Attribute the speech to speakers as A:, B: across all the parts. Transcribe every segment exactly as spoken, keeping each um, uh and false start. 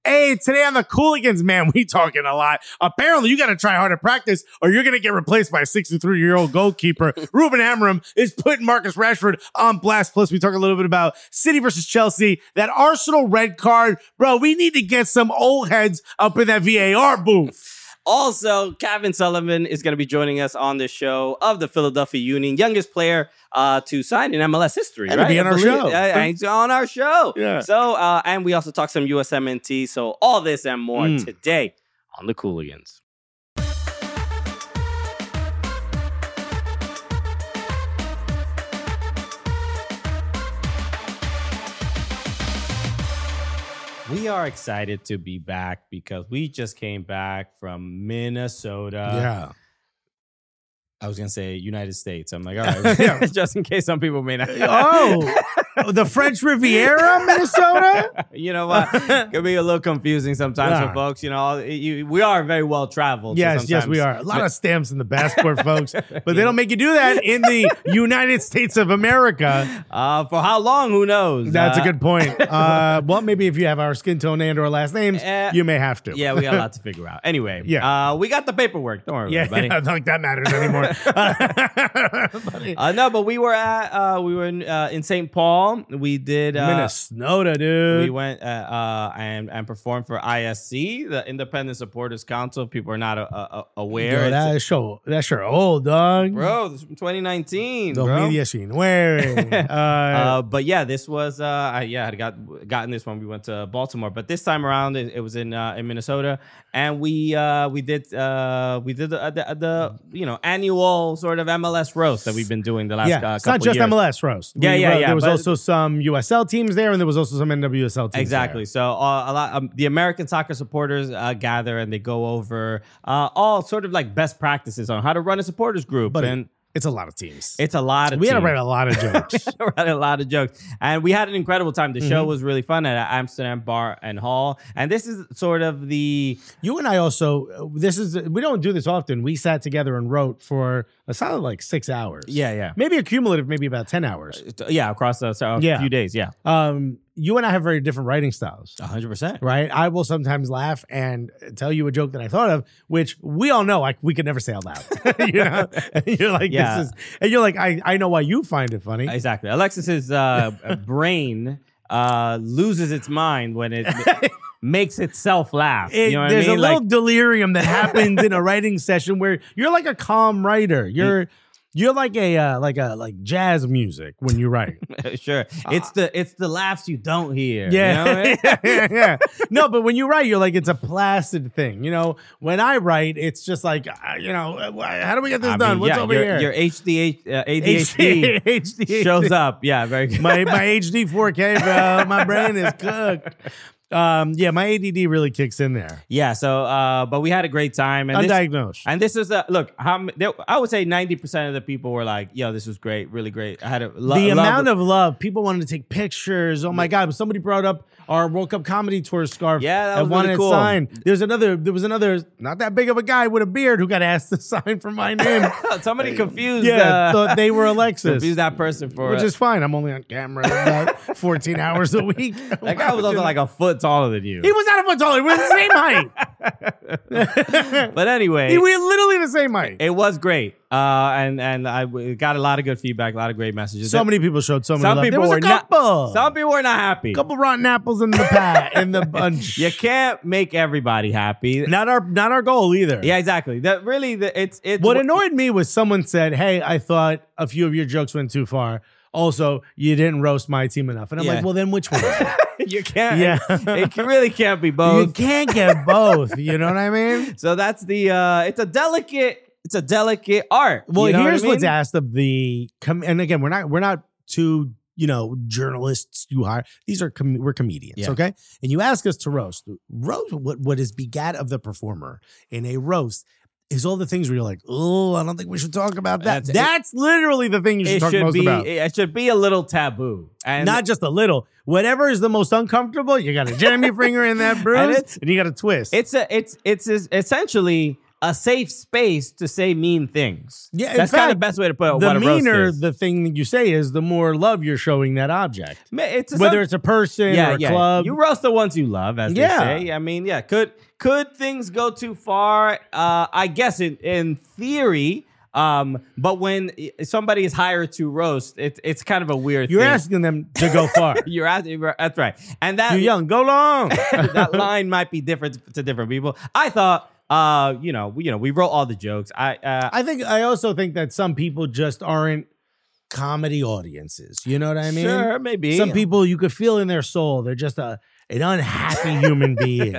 A: Hey, today on the Cooligans, man, we talking a lot. Apparently, you got to try hard at practice or you're going to get replaced by a sixty-three-year-old goalkeeper. Ruben Amorim is putting Marcus Rashford on blast. Plus, we talk a little bit about City versus Chelsea, that Arsenal red card. Bro, we need to get some old heads up in that V A R booth.
B: Also, Kevin Sullivan is going to be joining us on the show of the Philadelphia Union, youngest player uh, to sign in M L S history.
A: And
B: right?
A: to be on
B: I
A: our
B: believe,
A: show.
B: Uh, he's on our show.
A: Yeah.
B: So, uh, and we also talk some U S M N T. So, all this and more mm. today on the Cooligans. We are excited to be back because we just came back from Minnesota.
A: Yeah.
B: I was going to say United States. I'm like, all right, yeah. Just in case some people may not.
A: Oh, the French Riviera, Minnesota?
B: You know what? It can be a little confusing sometimes yeah. for folks. You know, you, we are very well traveled.
A: Yes,
B: so
A: yes, we are. A lot of stamps in the passport, folks. But they don't make you do that in the United States of America.
B: Uh, for how long? Who knows?
A: That's
B: uh,
A: a good point. Uh, well, maybe if you have our skin tone and or last names, uh, you may have to.
B: Yeah, we got a lot to figure out. Anyway,
A: yeah.
B: uh, we got the paperwork. Don't worry,
A: yeah,
B: buddy.
A: I don't think that matters anymore.
B: uh, no, but we were at uh, we were in, uh, in Saint Paul. We did uh,
A: Minnesota, dude.
B: We went uh, uh, and and performed for I S C, the Independent Supporters Council. If people are not uh, uh, aware.
A: Yo, that is sure that's sure old, dog.
B: Bro, this is from twenty nineteen.
A: dos mil diecinueve. uh,
B: uh, but yeah, this was uh, I, yeah, I had got gotten this when we went to Baltimore. But this time around, it, it was in uh, in Minnesota, and we uh, we did uh, we did the, the, the you know annual sort of M L S roast that we've been doing the last
A: yeah,
B: uh, couple
A: it's not just
B: years.
A: M L S roast.
B: Yeah,
A: we,
B: yeah,
A: uh,
B: yeah.
A: There was
B: but,
A: also some U S L teams there, and there was also some N W S L teams.
B: Exactly.
A: There.
B: So uh, a lot um, the American soccer supporters uh, gather and they go over uh, all sort of like best practices on how to run a supporters group.
A: But
B: and
A: it's a lot of teams.
B: It's a lot of
A: we
B: teams.
A: had to write a lot of jokes.
B: we had a lot of jokes. And we had an incredible time. The mm-hmm. show was really fun at Amsterdam Bar and Hall. And this is sort of the...
A: You and I also, this is, we don't do this often. We sat together and wrote for a solid like six hours.
B: Yeah, yeah.
A: Maybe accumulative, maybe about ten hours.
B: Yeah, across a, a
A: yeah.
B: few days, yeah.
A: Um, you and I have very different writing styles.
B: one hundred percent.
A: Right? I will sometimes laugh and tell you a joke that I thought of, which we all know like we could never say out loud. You know? And you're like,
B: yeah.
A: this is, and you're like, I, I know why you find it funny.
B: Exactly. Alexis's uh, brain uh, loses its mind when it makes itself laugh.
A: It,
B: you know what
A: there's
B: I mean?
A: a
B: like,
A: little delirium that happens in a writing session where you're like a calm writer. You're You're like a uh, like a like jazz music when you write.
B: Sure, uh, it's the it's the laughs you don't hear.
A: Yeah,
B: you know what I mean?
A: yeah, yeah. No, but when you write, you're like it's a placid thing. You know, when I write, it's just like uh, you know, how do we get this
B: I
A: done?
B: mean,
A: What's
B: yeah,
A: over
B: your,
A: here?
B: Your H D uh, A D H D
A: H D
B: shows up. Yeah, very good.
A: My my H D four K, bro. My brain is cooked. Um, yeah, my A D D really kicks in there.
B: Yeah, so uh, but we had a great time. And
A: Undiagnosed.
B: This, and this is a look. How there, I would say ninety percent of the people were like, "Yo, this was great, really great." I had a lo-
A: the amount
B: love-
A: of love people wanted to take pictures. Oh my god! Somebody brought up our World Cup comedy tour scarf.
B: Yeah, that was
A: wanted
B: really cool.
A: Signed. There's another. There was another not that big of a guy with a beard who got asked to sign for my name.
B: Somebody confused.
A: Yeah,
B: uh,
A: thought they were Alexis.
B: Confused that person for
A: which
B: it.
A: is fine. I'm only on camera about fourteen hours a week.
B: That guy was also like a foot taller than you.
A: He was not a foot taller. We were the same height.
B: But anyway,
A: we were literally the same height.
B: It was great, uh, and and I w- got a lot of good feedback, a lot of great messages.
A: So many people showed so many
B: some
A: love.
B: people
A: There was
B: were
A: a couple.
B: not. Some people were not happy.
A: A couple rotten apples in the pat in the bunch.
B: You can't make everybody happy.
A: Not our not our goal either.
B: Yeah, exactly. That really, the, it's it's
A: What annoyed me was someone said, "Hey, I thought a few of your jokes went too far. Also, you didn't roast my team enough." And I'm
B: Yeah.
A: like, "Well, then which one?"
B: You can't.
A: Yeah.
B: It, it really can't be both.
A: You can't get both. You know what I mean?
B: So that's the. Uh, it's a delicate. It's a delicate art.
A: Well,
B: you know
A: here's
B: what I mean?
A: what's asked of the. Com- and again, we're not we're not two you know journalists you hire. These are com- we're comedians,
B: Yeah.
A: okay? And you ask us to roast. Roast what what is begat of the performer in a roast. Is all the things where you're like, oh, I don't think we should talk about that.
B: That's-
A: That's, literally the thing you should
B: It
A: talk
B: should
A: most
B: be.
A: about.
B: It should be a little taboo, and
A: Not just a little. Whatever is the most uncomfortable, you got to jam your finger in that bruise,
B: And
A: and,
B: it's-
A: you got to twist.
B: It's a. It's it's es- essentially a safe space to say mean things.
A: Yeah,
B: that's kind of the best way to put it.
A: The
B: what a roast
A: meaner
B: is.
A: the thing that you say is, the more love you're showing that object.
B: It's a,
A: Whether it's a person
B: yeah,
A: or a
B: yeah.
A: club.
B: You roast the ones you love, as
A: Yeah.
B: they say. I mean, yeah. Could could things go too far? Uh, I guess in in theory. Um, but when somebody is hired to roast, it's it's kind of a weird
A: You're
B: thing.
A: asking them to go far.
B: You're asking, that's right. And that
A: You're young, go long.
B: that line might be different to different people. I thought, uh, you know, we, you know, we wrote all the jokes. I, uh,
A: I think I also think that some people just aren't comedy audiences. You know what I mean?
B: Sure, maybe.
A: Some people you could feel in their soul. They're just a an unhappy human being.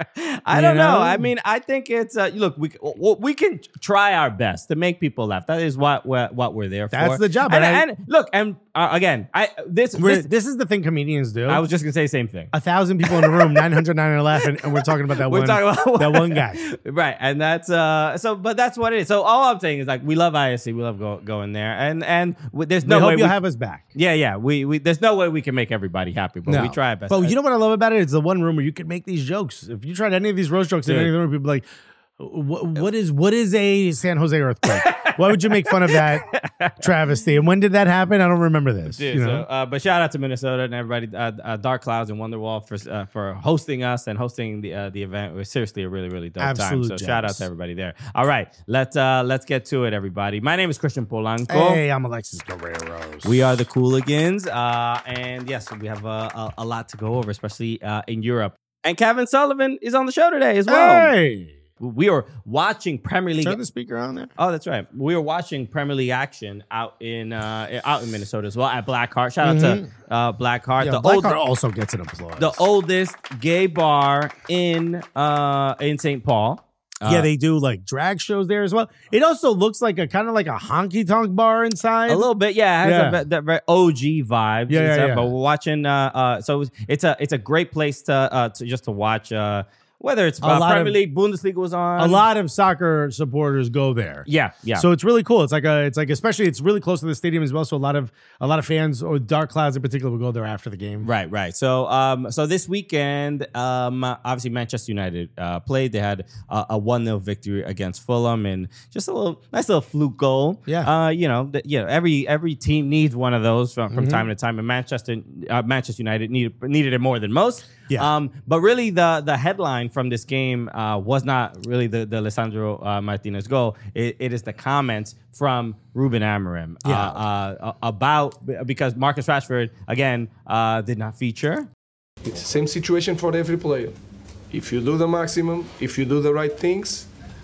B: I don't know? know. I mean, I think it's uh, look. We we can try our best to make people laugh. That is what we're, what we're there
A: That's
B: for.
A: the job.
B: And,
A: I,
B: and look, and uh, again, I this
A: this,
B: this,
A: this is the thing comedians do.
B: I was just gonna say the same thing.
A: A thousand people in the room, nine hundred nine are laughing, and we're talking about that
B: We're
A: one.
B: talking about
A: that one guy,
B: right? And that's uh. So, but that's what it is. So all I'm saying is like we love I S C, we love go, going there, and and we, there's no
A: we
B: way
A: hope you'll
B: we,
A: have us back.
B: Yeah, yeah. We we there's no way we can make everybody happy, but
A: No.
B: we try our best.
A: But you know what I love about it? It's the one room where you can make these jokes. If you tried any of these roast jokes in
B: Dude.
A: any of the room, people are like, what, what is what is a San Jose earthquake? Why would you make fun of that travesty? And when did that happen? I don't remember this.
B: Dude,
A: you know?
B: so, uh, but shout out to Minnesota and everybody, uh, uh, Dark Clouds and Wonderwall for uh, for hosting us and hosting the uh, the event. It was seriously a really really dope
A: Absolute
B: time. So shout out
A: gems.
B: to everybody there. All right, let's uh, let's get to it, everybody. My name is Christian Polanco.
A: Hey, I'm Alexis Guerreros.
B: We are the Cooligans, uh, and yes, we have uh, a, a lot to go over, especially uh, in Europe. And Kevin Sullivan is on the show today as well.
A: Hey,
B: We are watching Premier League.
A: turn the speaker on there.
B: Oh, that's right. We were watching Premier League action out in uh, out in Minnesota as well at Blackheart. Shout out to uh, Blackheart,
A: Yeah,
B: the
A: Blackheart
B: old,
A: also gets an applause.
B: the oldest gay bar in uh, in Saint Paul. Uh,
A: yeah, they do like drag shows there as well. It also looks like a kind of like a honky tonk bar inside.
B: a little bit, yeah. It has
A: Yeah.
B: a, that very O G vibe.
A: Yeah, yeah, yeah.
B: But we're watching. Uh, uh, so it's a it's a great place to uh, to just to watch. Uh, whether it's uh,
A: lot
B: Premier
A: of-
B: League, Bundesliga was on.
A: A lot of soccer supporters go there.
B: Yeah, yeah.
A: So it's really cool. It's like a, it's like especially it's really close to the stadium as well. So a lot of a lot of fans or Dark Clouds in particular will go there after the game.
B: Right, right. So, um, so this weekend, um, obviously Manchester United uh, played. They had uh, a one nil victory against Fulham, and just a little nice little fluke goal.
A: Yeah.
B: Uh, you know, the, you know, every every team needs one of those from, from
A: Mm-hmm.
B: time to time, and Manchester uh, Manchester United needed needed it more than most.
A: Yeah.
B: Um, but really, the the headline from this game uh, was not really the the Alessandro uh, Martinez goal. It, it is the comments from Ruben Amorim uh,
A: Yeah.
B: uh, about because Marcus Rashford again uh, did not feature.
C: It's the same situation for every player. If you do the maximum, if you do the right things,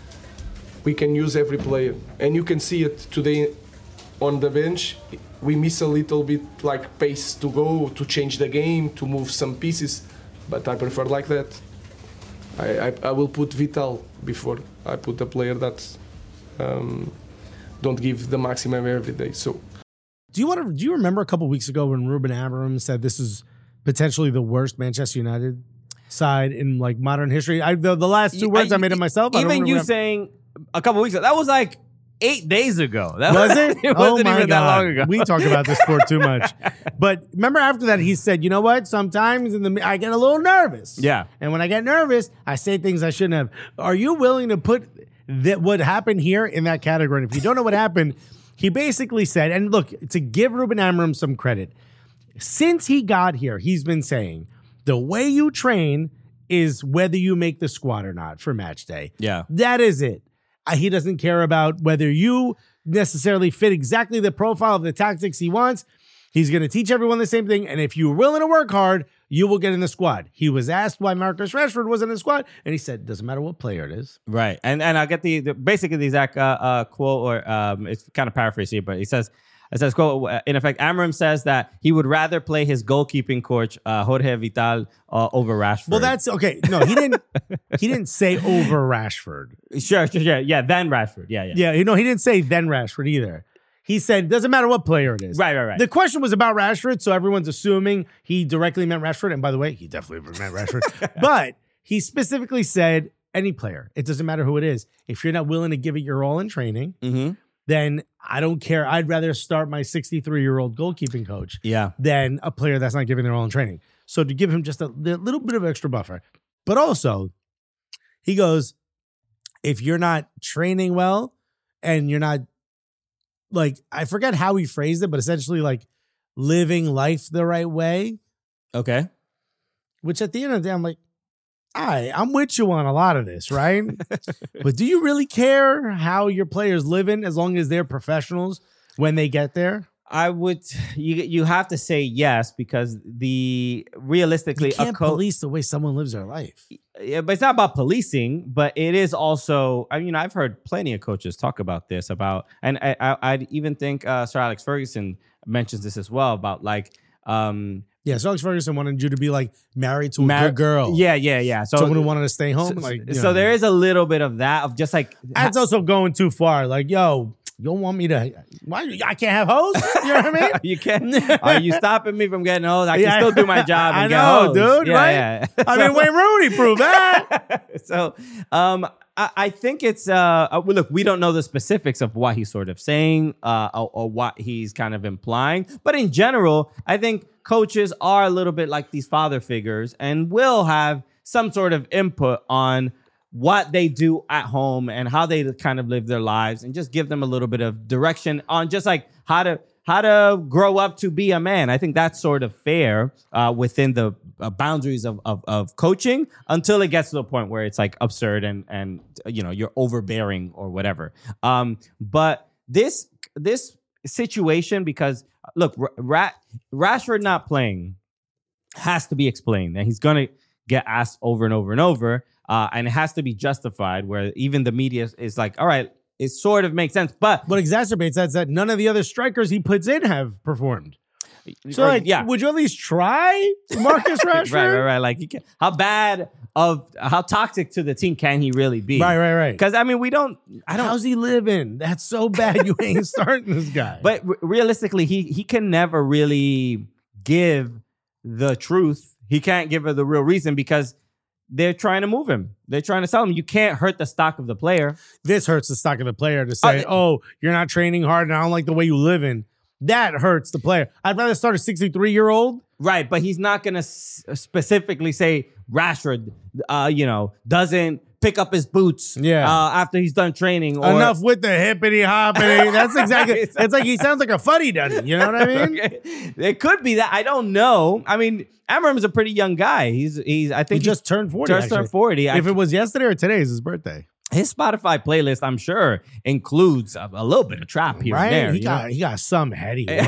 C: we can use every player. And you can see it today on the bench. We miss a little bit like pace to go, to change the game, to move some pieces, but I prefer like that. I, I, I will put Vital before I put a player that um, don't give the maximum every day. So.
A: Do you want to? Do you remember a couple weeks ago when Ruben Amorim said this is potentially the worst Manchester United side in like modern history? I the, the last two words I, made it myself. I don't
B: Even you
A: remember.
B: saying a couple weeks ago, that was like eight days ago. That
A: Was it?
B: it
A: Oh
B: wasn't
A: my
B: even
A: God.
B: that long ago.
A: We talk about this sport too much. But remember after that, he said, you know what? Sometimes in the I get a little nervous.
B: Yeah.
A: And when I get nervous, I say things I shouldn't have. Are you willing to put that what happened here in that category? And if you don't know what happened, he basically said, and look, to give Ruben Amorim some credit, since he got here, he's been saying the way you train is whether you make the squad or not for match day.
B: Yeah.
A: That is it. Uh, He doesn't care about whether you necessarily fit exactly the profile of the tactics he wants. He's going to teach everyone the same thing. And if you're willing to work hard, you will get in the squad. He was asked why Marcus Rashford wasn't in the squad. And he said, doesn't matter what player it is.
B: Right, and and I'll get the, the basically the exact uh, uh, quote, or um, it's kind of paraphrased here, but he says, it says, quote, uh, in effect, Amorim says that he would rather play his goalkeeping coach uh, Jorge Vital uh, over Rashford.
A: Well, that's okay. No, he didn't. He didn't say over Rashford.
B: sure, sure, yeah, yeah, then Rashford, yeah, yeah,
A: Yeah, you know, he didn't say then Rashford either. He said, doesn't matter what player it is.
B: Right, right, right.
A: The question was about Rashford, so everyone's assuming he directly meant Rashford. And by the way, he definitely meant Rashford. But he specifically said any player. It doesn't matter who it is. If you're not willing to give it your all in training,
B: Mm-hmm.
A: then I don't care. I'd rather start my sixty-three-year-old goalkeeping coach
B: Yeah.
A: than a player that's not giving their all in training. So to give him just a li- little bit of extra buffer. But also, he goes, if you're not training well and you're not like, I forget how he phrased it, but essentially like living life the right way,
B: Okay.
A: which at the end of the day, I'm like, all right, I'm with you on a lot of this, right? But do you really care how your players living as long as they're professionals when they get there?
B: I would. You you have to say yes because the realistically
A: You can't
B: a coach.
A: police the way someone lives their life.
B: Yeah, but it's not about policing, but it is also. I mean, I've heard plenty of coaches talk about this about, and I, I I'd even think uh, Sir Alex Ferguson mentions this as well about like. Um,
A: Yeah, so Alex Ferguson wanted you to be like married to a
B: mar-
A: good girl.
B: Yeah, yeah, yeah. So
A: Someone who wanted to stay home.
B: So,
A: like, you
B: so
A: know.
B: there is a little bit of that of just like
A: That's also going too far. Like, yo, you don't want me to? Why I can't have hoes? You know what I mean?
B: you can't. Are you stopping me from getting hosed? I can
A: Yeah.
B: still do my job and
A: I
B: get
A: know,
B: hosed.
A: dude,
B: Yeah,
A: right?
B: yeah.
A: I mean, Wayne Rooney proved that.
B: so, um, I, I think it's uh, uh, well, look, we don't know the specifics of what he's sort of saying, uh, or, or what he's kind of implying, but in general, I think coaches are a little bit like these father figures and will have some sort of input on what they do at home and how they kind of live their lives, and just give them a little bit of direction on just like how to how to grow up to be a man. I think that's sort of fair uh, within the uh, boundaries of, of of coaching, until it gets to the point where it's like absurd and and you know you're overbearing or whatever. Um, but this this situation, because look, Ra- Rashford not playing has to be explained, and he's gonna get asked over and over and over. Uh, and it has to be justified, where even the media is like, all right, it sort of makes sense. But
A: What exacerbates that is that none of the other strikers he puts in have performed. So,
B: or-
A: like,
B: yeah,
A: would you at least try Marcus Rashford?
B: right, right, right. Like, you can, how bad of how toxic to the team can he really be?
A: Right, right, right.
B: Because I mean, we don't. I don't.
A: How's he living? That's so bad. You ain't starting this guy.
B: But re- realistically, he he can never really give the truth. He can't give her the real reason because they're trying to move him. They're trying to sell him. You can't hurt the stock of the player.
A: this hurts the stock of the player to say,
B: Uh,
A: oh, you're not training hard and I don't like the way you live in. That hurts the player. I'd rather start a sixty-three-year-old.
B: Right, but he's not going to s- specifically say Rashford, uh, you know, doesn't pick up his boots
A: Yeah.
B: uh, after he's done training. Or,
A: Enough with the hippity hoppity. That's exactly. It's like he sounds like a fuddy duddy. You know what I mean?
B: Okay. It could be that. I don't know. I mean, Amram's a pretty young guy. He's he's. I
A: He
B: think
A: just turned forty.
B: just
A: actually.
B: turned forty.
A: If it was yesterday or today, is his birthday.
B: His Spotify playlist, I'm sure, includes a, a little bit of trap here
A: Right?
B: and there.
A: he
B: you
A: got
B: know?
A: he got some heady one,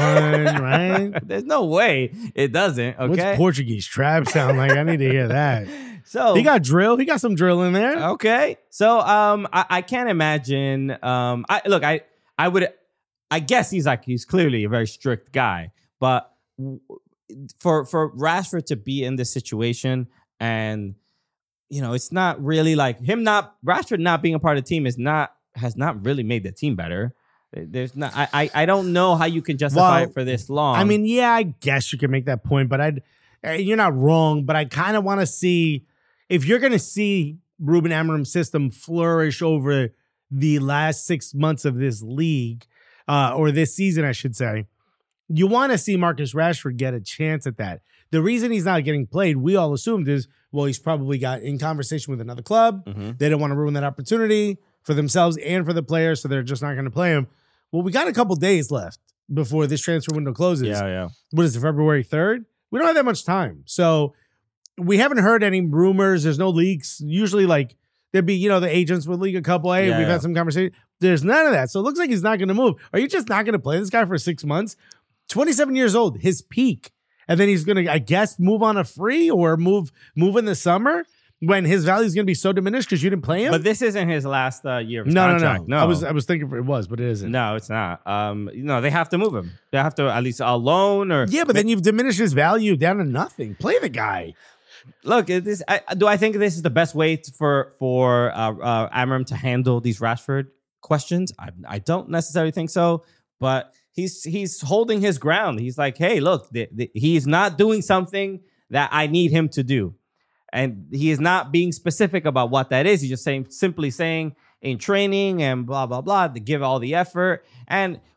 A: right?
B: There's no way it doesn't. Okay.
A: What's Portuguese trap sound like? I need to hear that.
B: so
A: He got drill. He got some drill in there.
B: Okay. So um I, I can't imagine um I look I I would I guess he's like he's clearly a very strict guy, but w- for for Rashford to be in this situation, and you know, it's not really like him not Rashford not being a part of the team is not has not really made the team better. There's not I I, I don't know how you can justify
A: Well,
B: it for this long.
A: I mean, yeah, I guess you can make that point, but I'd uh, you're not wrong, but I kind of want to see if you're going to see Ruben Amorim's system flourish over the last six months of this league, uh, or this season, I should say. You want to see Marcus Rashford get a chance at that. The reason he's not getting played, we all assumed, is, well, he's probably got in conversation with another club.
B: Mhm.
A: They don't want to ruin that opportunity for themselves and for the players, so they're just not going to play him. Well, we got a couple days left before this transfer window closes.
B: yeah, yeah.
A: What is it, February third? We don't have that much time. So we haven't heard any rumors. There's no leaks. Usually, like, there'd be, you know, the agents would leak a couple. Hey,
B: Yeah,
A: we've
B: yeah.
A: had some conversation. There's none of that. So it looks like he's not going to move. Are you just not going to play this guy for six months? twenty-seven years old, his peak. And then he's going to, I guess, move on a free or move move in the summer when his value is going to be so diminished because you didn't play him?
B: But this isn't his last uh, year of his
A: no, no,
B: contract.
A: no, I was I was thinking it was, but it isn't.
B: No, it's not. Um, you know, they have to move him. They have to at least a loan or
A: Yeah, but then you've diminished his value down to nothing. Play the guy.
B: look. Is this I, do I think this is the best way to, for for uh, uh, Amram to handle these Rashford questions? I I don't necessarily think so, but he's he's holding his ground. He's like, hey, look, the, the, he's not doing something that I need him to do, and he is not being specific about what that is. He's just saying simply saying in training and blah blah blah to give all the effort. And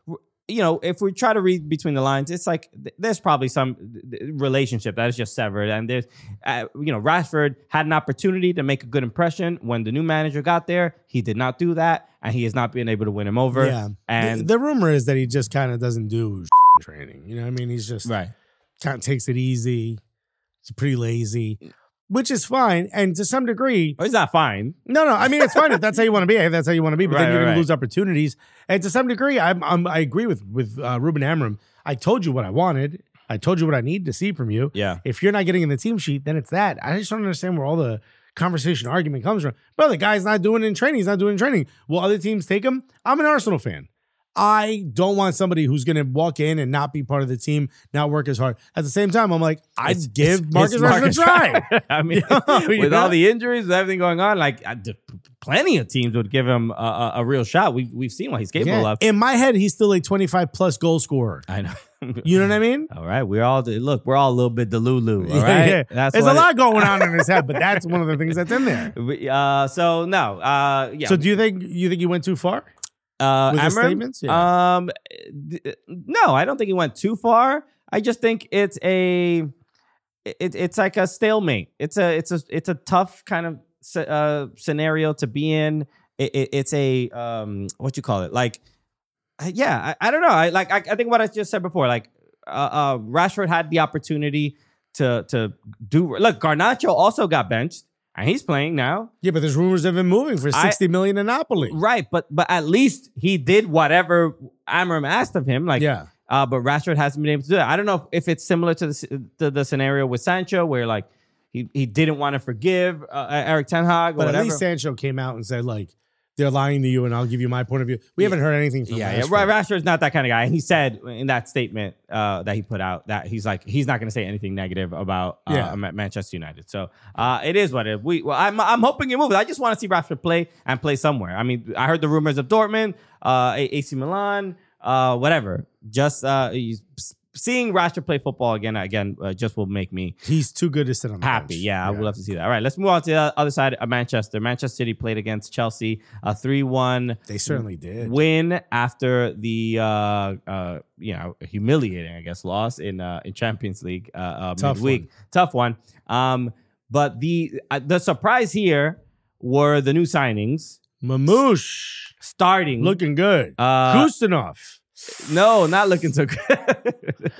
B: you know, if we try to read between the lines, it's like th- there's probably some th- relationship that is just severed. And there's, uh, you know, Rashford had an opportunity to make a good impression when the new manager got there. He did not do that, and he has not been able to win him over.
A: Yeah.
B: And
A: the, the rumor is that he just kind of doesn't do training. You know what I mean? He's just
B: right.
A: kind of takes it easy. He's pretty lazy, which is fine. And to some degree,
B: Well, he's not fine.
A: no, no. I mean, it's fine if that's how you want to be. If that's how you want to be, but
B: Right,
A: then you're
B: right,
A: going
B: right.
A: to lose opportunities. And to some degree, I'm, I'm I agree with with uh, Ruben Amorim. I told you what I wanted. I told you what I need to see from you.
B: Yeah.
A: If you're not getting in the team sheet, then it's that. I just don't understand where all the conversation argument comes from. Bro, the guy's not doing it in training. He's not doing it in training. Will other teams take him? I'm an Arsenal fan. I don't want somebody who's going to walk in and not be part of the team, not work as hard. At the same time, I'm like, I'd
B: It's-
A: give
B: it's-
A: Marcus
B: it's
A: Rashford a try.
B: I mean,
A: You
B: with
A: know?
B: all the injuries, with everything going on, like uh, d- plenty of teams would give him a, a, a real shot. We we've seen what he's capable
A: Yeah.
B: of.
A: In my head, he's still a twenty-five plus goal scorer.
B: I know.
A: You know what I mean?
B: All right, we're all look. We're all a little bit delulu. All
A: Yeah,
B: right,
A: yeah.
B: That's
A: There's
B: what
A: a
B: it-
A: lot going on in his head, but that's one of the things that's in there.
B: We- Uh, so no, uh, yeah.
A: So do you think you think he went too far?
B: uh,
A: with his
B: Amorim?
A: statements? Yeah.
B: Um, d- no, I don't think he went too far. I just think it's a, it, it's like a stalemate. It's a, it's a, it's a tough kind of sce- uh, scenario to be in. It, it, it's a, um, what you call it? Like, uh, yeah, I, I don't know. I like, I, I think what I just said before. Like, uh, uh, Rashford had the opportunity to to do. Look, Garnacho also got benched. And he's playing now.
A: Yeah, but there's rumors of him moving for
B: I-
A: sixty million in Napoli.
B: Right, but but at least he did whatever Amorim asked of him. Like,
A: Yeah.
B: uh, but Rashford hasn't been able to do that. I don't know if it's similar to the to the scenario with Sancho, where like he he didn't want to forgive uh, Eric Ten Hag or
A: But
B: whatever.
A: at least Sancho came out and said, like, they're lying to you and I'll give you my point of view. We haven't heard anything from
B: yeah, yeah,
A: Rashford.
B: Ra- Rashford's not that kind of guy. And he said in that statement uh, that he put out that he's like he's not going to say anything negative about uh,
A: Yeah.
B: Ma- Manchester United. So uh, it is what it is. We well, I'm I'm hoping he moves. I just want to see Rashford play and play somewhere. I mean, I heard the rumors of Dortmund, uh, A- AC Milan, uh, whatever. Just uh, he's- seeing Rashford play football again, again, uh, just will make me
A: He's too good to sit on the
B: happy.
A: bench.
B: Yeah, I would love to see that. All right, let's move on to the other side of Manchester. Manchester City played against Chelsea, a three one
A: They certainly did.
B: win after the uh, uh, you know humiliating, I guess, loss in uh, in Champions League uh, uh,
A: Tough
B: midweek.
A: one.
B: Tough one. Um, but the uh, the surprise here were the new signings
A: Mamouche
B: starting.
A: looking good.
B: Uh,
A: Kustanov.
B: No, not looking so good.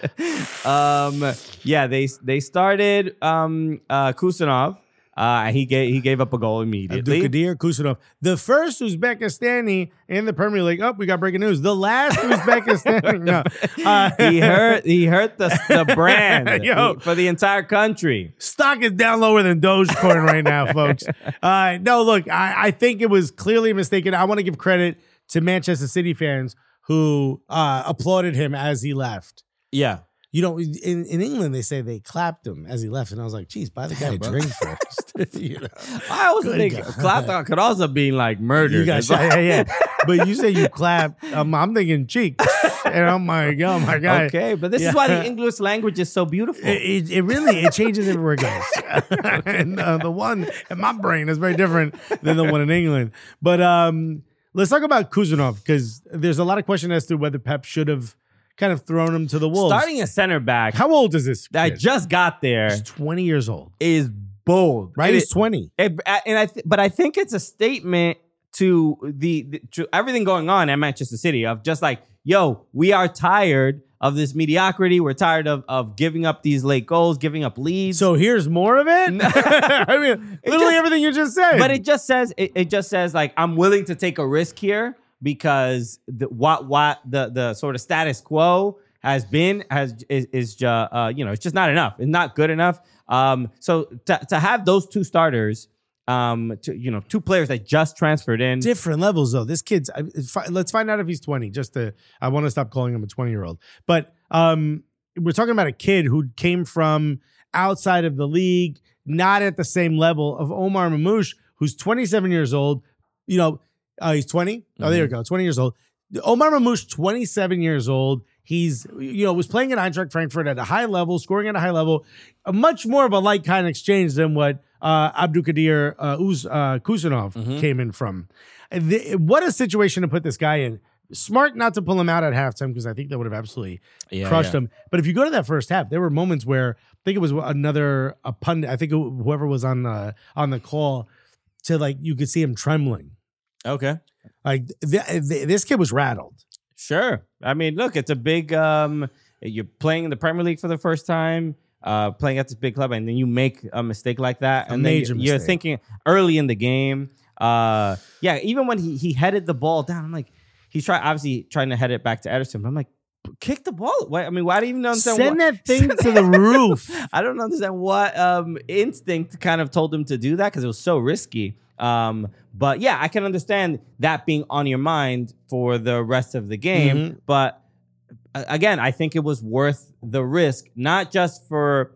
B: um, yeah, they they started um, uh, Kusanov. Uh, he gave he gave up a goal immediately.
A: Abdulkadir Kusanov. The first Uzbekistani in the Premier League. Oh, we got breaking news. The last Uzbekistani. No. Uh,
B: he hurt he hurt the the brand
A: Yo.
B: for the entire country.
A: Stock is down lower than Dogecoin right now, folks. Uh, no, look, I, I think it was clearly mistaken. I want to give credit to Manchester City fans who uh, applauded him as he left.
B: Yeah.
A: You know, in, in England, they say they clapped him as he left. And I was like, geez, buy the guy a
B: bro.
A: drink first. You know?
B: I also
A: Good
B: think
A: God.
B: clap could also be like murdered.
A: You guys, yeah, yeah. But you say you clap. Um, I'm thinking cheeks. And I'm like, oh my God.
B: Okay, but this
A: Yeah.
B: is why the English language is so beautiful.
A: It, it, it really, it changes everywhere it goes. And uh, the one in my brain is very different than the one in England. But um, let's talk about Kusanov, because there's a lot of question as to whether Pep should have kind of thrown him to the wolves.
B: Starting a center back
A: How old is this
B: that
A: kid?
B: just got there
A: He's twenty years old,
B: is bold,
A: right?
B: It
A: He's
B: is-
A: twenty.
B: It, and I, th- but I think it's a statement to the, the to everything going on at Manchester City of just like, yo, we are tired of this mediocrity. We're tired of of giving up these late goals, giving up leads.
A: So here's more of it. I mean,
B: It
A: literally
B: just-
A: everything you just said.
B: but it just says it, it just says like I'm willing to take a risk here because the what what the the sort of status quo has been has is, is just uh, you know it's just not enough. It's not good enough. Um, so to to have those two starters, um, to you know two players that just transferred in.
A: different levels though. This kid's. I- it's fi- Let's find out if he's twenty. Just to, I want to stop calling him a twenty year old. But um, we're talking about a kid who came from outside of the league, not at the same level of Omar Mamouche, who's twenty-seven years old. You know, uh, he's twenty. Oh, there you go, twenty years old. Omar Mamouche, twenty-seven years old. He's, you know, was playing at Eintracht Frankfurt at a high level, scoring at a high level, a much more of a like kind of exchange than what uh, Abdulkadir uh, Uz, uh, Kusanov
B: Mhm.
A: came in from. The- what a situation to put this guy in. smart not to pull him out at halftime because I think that would have absolutely
B: Yeah,
A: crushed
B: yeah.
A: him. But if you go to that first half, there were moments where I think it was another a pundit. I think it, whoever was on the on the call to like you could see him trembling.
B: Okay.
A: Like th- th- this kid was rattled.
B: Sure. I mean, look, it's a big. Um, you're playing in the Premier League for the first time, uh, playing at this big club, and then you make a mistake like that,
A: A
B: and then
A: major
B: you're, you're
A: mistake.
B: thinking early in the game. Uh, yeah, even when he he headed the ball down, I'm like, he's trying obviously trying to head it back to Ederson. But I'm like, kick the ball. Why, I mean, why do you even understand?
A: Send
B: what,
A: that thing to the roof.
B: I don't understand what um, instinct kind of told him to do that because it was so risky. Um, but yeah, I can understand that being on your mind for the rest of the game.
A: Mhm.
B: But uh, again, I think it was worth the risk, not just for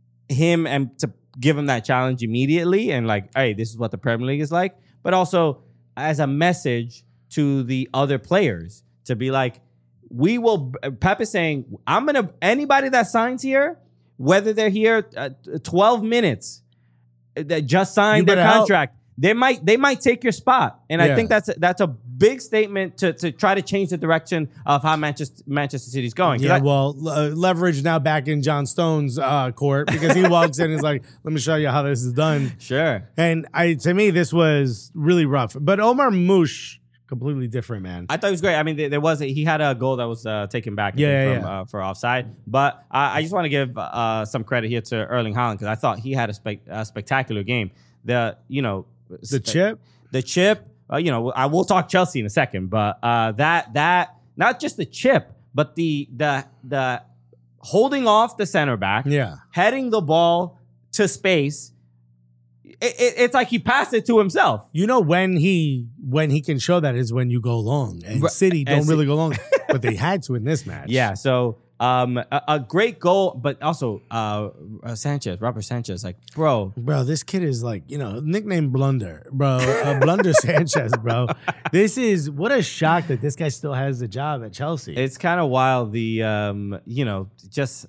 B: him and to give him that challenge immediately and like, hey, this is what the Premier League is like, but also as a message to the other players to be like, we will. Pep is saying, I'm gonna anybody that signs here, whether they're here uh, twelve minutes, that just
A: You
B: signed their
A: better help.
B: contract. They might they might take your spot, and
A: Yeah.
B: I think that's a, that's a big statement to to try to change the direction of how Manchester Manchester City's going. 'Cause
A: Yeah,
B: I-
A: well, uh, leverage now back in John Stone's uh, court because he walks in and is like, "Let me show you how this is done."
B: sure.
A: And I, to me, this was really rough. But Omar Mouche, completely different, man.
B: I thought it was great. I mean, there, there was a, he had a goal that was uh, taken back I
A: Yeah,
B: think,
A: yeah,
B: from,
A: yeah.
B: Uh, for offside. But I, I just want to give uh, some credit here to Erling Haaland because I thought he had a, spec- a spectacular game. The you know
A: the chip.
B: the chip. Uh, you know, I will talk Chelsea in a second, but uh, that that not just the chip, but the the the holding off the center back,
A: Yeah.
B: heading the ball to space. It, it, it's like he passed it to himself.
A: You know when he when he can show that is when you go long, and
B: Right.
A: City
B: And
A: don't really go long, but they had to in this match.
B: Yeah, so um, a, a great goal, but also uh, uh, Sanchez, Robert Sanchez, like bro,
A: Bro, this kid is like, you know, nickname Blunder, bro. Uh, Blunder Sanchez, bro. This is, what a shock that this guy still has the job at Chelsea.
B: it's kind of wild. The um, you know, just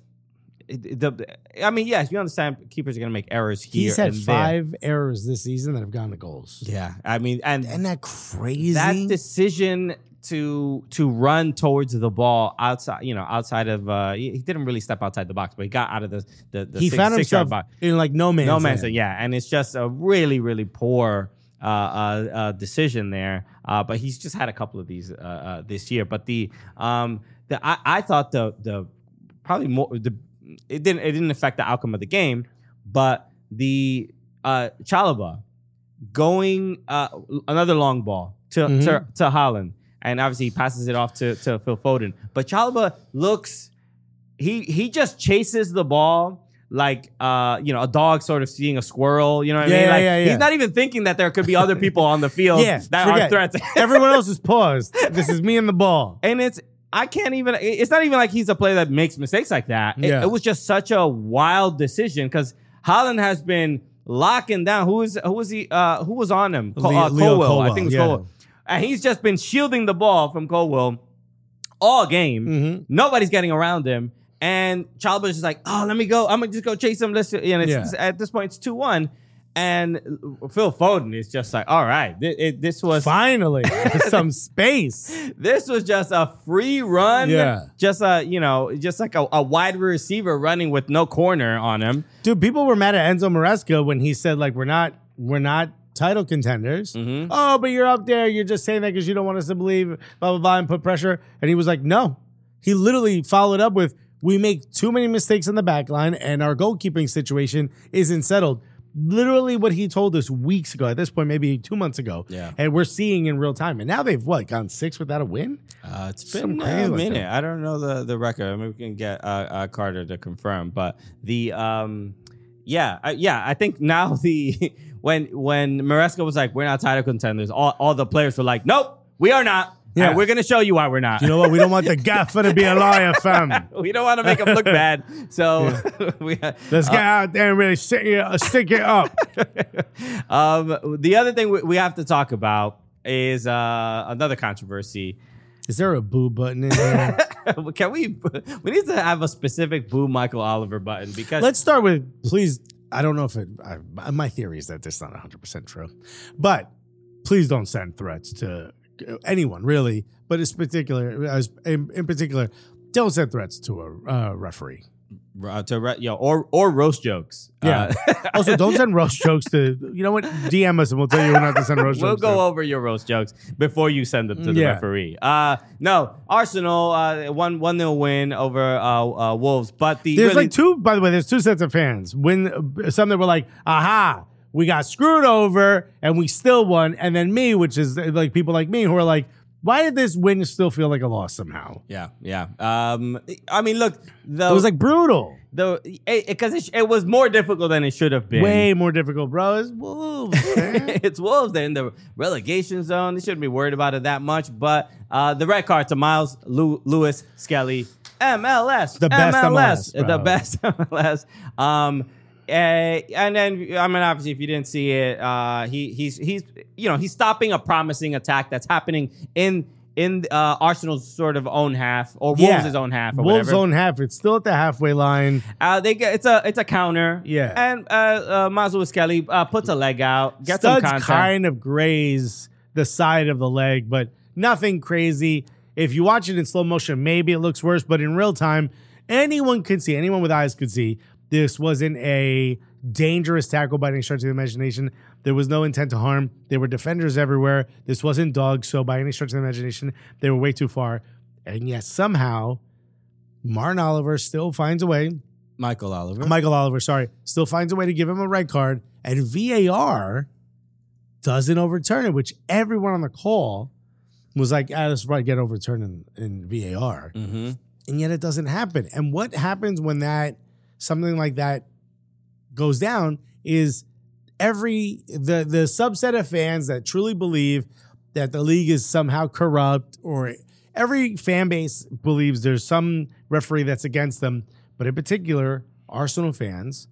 B: it- the. I mean, yes, you understand keepers are gonna make errors here.
A: He's had
B: and
A: five errors this season that have gone to goals.
B: there. Yeah, I mean, and
A: Isn't that crazy?
B: that decision to to run towards the ball outside, you know, outside of uh, he, he didn't really step outside the box, but he got out of the the, the
A: he
B: six,
A: found
B: six yard
A: himself
B: box.
A: in like no man's
B: No man's
A: land.
B: land, yeah, and it's just a really, really poor uh, uh, uh, decision there. Uh, but he's just had a couple of these uh, uh, this year. But the um, the I, I thought the the probably more the it didn't it didn't affect the outcome of the game, but the uh, Chalobah going uh, another long ball to
A: Mhm.
B: to to Haaland, and obviously he passes it off to to Phil Foden. But Chalobah looks he he just chases the ball like uh you know a dog sort of seeing a squirrel. You know what
A: Yeah,
B: I mean?
A: yeah,
B: Like
A: yeah, yeah.
B: he's not even thinking that there could be other people on the field
A: Yeah,
B: that are
A: forget.
B: threats.
A: Everyone else is paused. This is me and the ball.
B: And it's I can't even. It's not even like he's a player that makes mistakes like that. It,
A: Yeah.
B: it was just such a wild decision because Haaland has been locking down. Who is who was he? Uh, who was on him? Co-
A: Leo-
B: uh,
A: Leo
B: Colwell. I
A: Colwell,
B: think it was
A: yeah.
B: Colwell. And he's just been shielding the ball from Colwell all game.
A: Mhm.
B: Nobody's getting around him. And Chalobah's just like, oh, let me go. I'm gonna just go chase him. Let's, you know, it's,
A: Yeah.
B: it's- at this point, it's two one. And Phil Foden is just like, all right, Th- it- this was
A: Finally, some space.
B: this was just a free run.
A: Yeah.
B: Just a, you know, just like a, a wide receiver running with no corner on him.
A: Dude, people were mad at Enzo Maresca when he said, like, we're not, we're not title contenders.
B: Mhm.
A: Oh, but you're up there. You're just saying that because you don't want us to believe, blah, blah, blah, and put pressure. And he was like, no. He literally followed up with, we make too many mistakes in the back line and our goalkeeping situation isn't settled. Literally what he told us weeks ago, at this point, maybe two months ago.
B: Yeah.
A: And we're seeing in real time. And now they've, what, gone six without a win?
B: Uh, it's
A: Some
B: been
A: crazy
B: a
A: like
B: minute.
A: that.
B: I don't know the, the record. I mean, we can get uh, uh, Carter to confirm. But the, um, yeah, uh, yeah, I think now the, when when Maresca was like, we're not title contenders, all, all the players were like, nope, we are not.
A: Yeah.
B: And we're going to show you why we're not.
A: You know what? We don't want the gaffer to be a liar, fam.
B: We don't want to make them look bad. So we,
A: Let's
B: uh,
A: get out there and really stick it, uh, stick it up.
B: um, the other thing we, we have to talk about is uh, another controversy.
A: Is there a boo button in here?
B: Can we? We need to have a specific boo Michael Oliver button because
A: Let's start with, please, I don't know if it, I, my theory is that this is not one hundred percent true, but please don't send threats to anyone really, but it's particular as in, in particular, don't send threats to a uh, referee.
B: Uh, to re- yo, or or roast jokes.
A: Yeah.
B: Uh,
A: Also, don't send roast jokes to. You know what? D M us and we'll tell you not to send roast
B: we'll
A: jokes.
B: go
A: to.
B: over your roast jokes before you send them to the
A: Yeah.
B: referee. Uh, no, Arsenal uh, one one nil win over uh, uh, Wolves, but the
A: There's
B: really,
A: like two. By the way, there's two sets of fans. When uh, some that were like, "Aha, we got screwed over and we still won," and then me, which is uh, like people like me who are like, "Why did this win still feel like a loss somehow?"
B: yeah, yeah. Um, I mean, look, the
A: It was like brutal.
B: the because it, it, it was more difficult than it should have been.
A: Way more difficult, bro. It's Wolves, man.
B: It's Wolves. They're in the relegation zone. They shouldn't be worried about it that much. But uh, the red card to Miles Lew- Lewis Skelly, M L S,
A: The best M L S,
B: the
A: bro.
B: best M L S. Um, eh, and then I mean, obviously, if you didn't see it, uh, he he's he's you know he's stopping a promising attack that's happening in. in uh, Arsenal's sort of own half or
A: Yeah.
B: Wolves' own half or
A: Wolves'
B: whatever.
A: own half. It's still at the halfway line.
B: Uh, they get it's a it's a counter.
A: Yeah.
B: And uh, uh, Miles Lewis Skelly uh, puts a leg out, gets
A: Studs
B: some contact.
A: kind of graze the side of the leg, but nothing crazy. If you watch it in slow motion, maybe it looks worse, but in real time, anyone could see, anyone with eyes could see, this wasn't a dangerous tackle by any stretch of the imagination. There was no intent to harm. There were defenders everywhere. This wasn't dogs, so by any stretch of the imagination, they were way too far. And yet somehow, Martin Oliver still finds a way.
B: Michael Oliver.
A: Michael Oliver, sorry, still finds a way to give him a red card, and V A R doesn't overturn it, which everyone on the call was like, ah, this might get overturned in, in V A R.
B: Mm-hmm.
A: And yet it doesn't happen. And what happens when that something like that goes down is every the the subset of fans that truly believe that the league is somehow corrupt, or every fan base believes there's some referee that's against them, but in particular, Arsenal fans,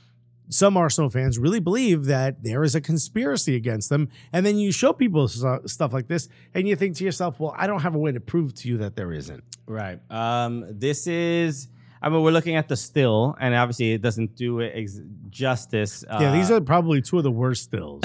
A: some Arsenal fans really believe that there is a conspiracy against them. And then you show people st- stuff like this and you think to yourself, well, I don't have a way to prove to you that there isn't.
B: Right. Um, this is, I mean, we're looking at the still, and obviously it doesn't do it ex- justice. Uh,
A: Yeah, these are probably two of the worst stills.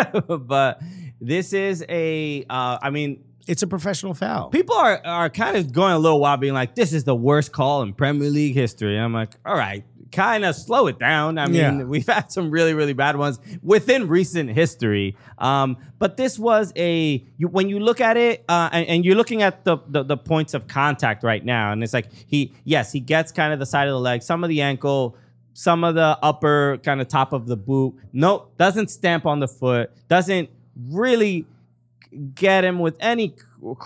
B: but this is a, uh, I mean,
A: It's a professional foul.
B: people are, are kind of going a little wild, being like, this is the worst call in Premier League history. And I'm like, all right, kind of slow it down. I mean,
A: Yeah.
B: we've had some really, really bad ones within recent history. Um, but this was a, you, when you look at it, uh, and, and you're looking at the, the the points of contact right now, and it's like, he, yes, he gets kind of the side of the leg, some of the ankle, some of the upper kind of top of the boot. No, doesn't stamp on the foot, doesn't really get him with any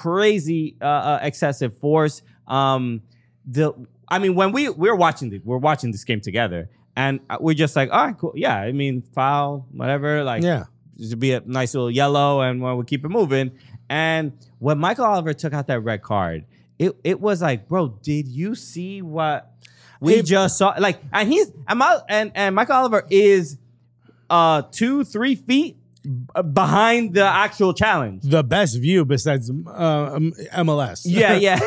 B: crazy uh, uh, excessive force. Um, the I mean, when we we're watching the, we're watching this game together, and we're just like, all right, cool, yeah. I mean, foul, whatever. Like,
A: Yeah.
B: to be a nice little yellow, and well, we keep it moving. And when Michael Oliver took out that red card, it it was like, bro, did you see what we
A: It-
B: just saw? Like, and he's and, my, and and Michael Oliver is uh two three feet b- behind the actual challenge.
A: The best view besides uh, um, M L S.
B: Yeah, yeah.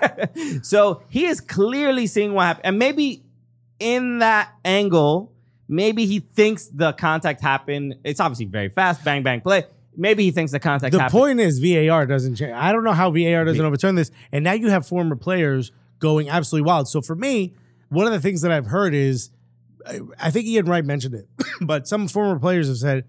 B: So he is clearly seeing what happened. And maybe in that angle, maybe he thinks the contact happened. It's obviously very fast, bang, bang, play. Maybe he thinks the contact
A: The
B: happened.
A: point is V A R doesn't change. I don't know how V A R doesn't overturn this. And now you have former players going absolutely wild. So for me, one of the things that I've heard is, I- I think Ian Wright mentioned it, but some former players have said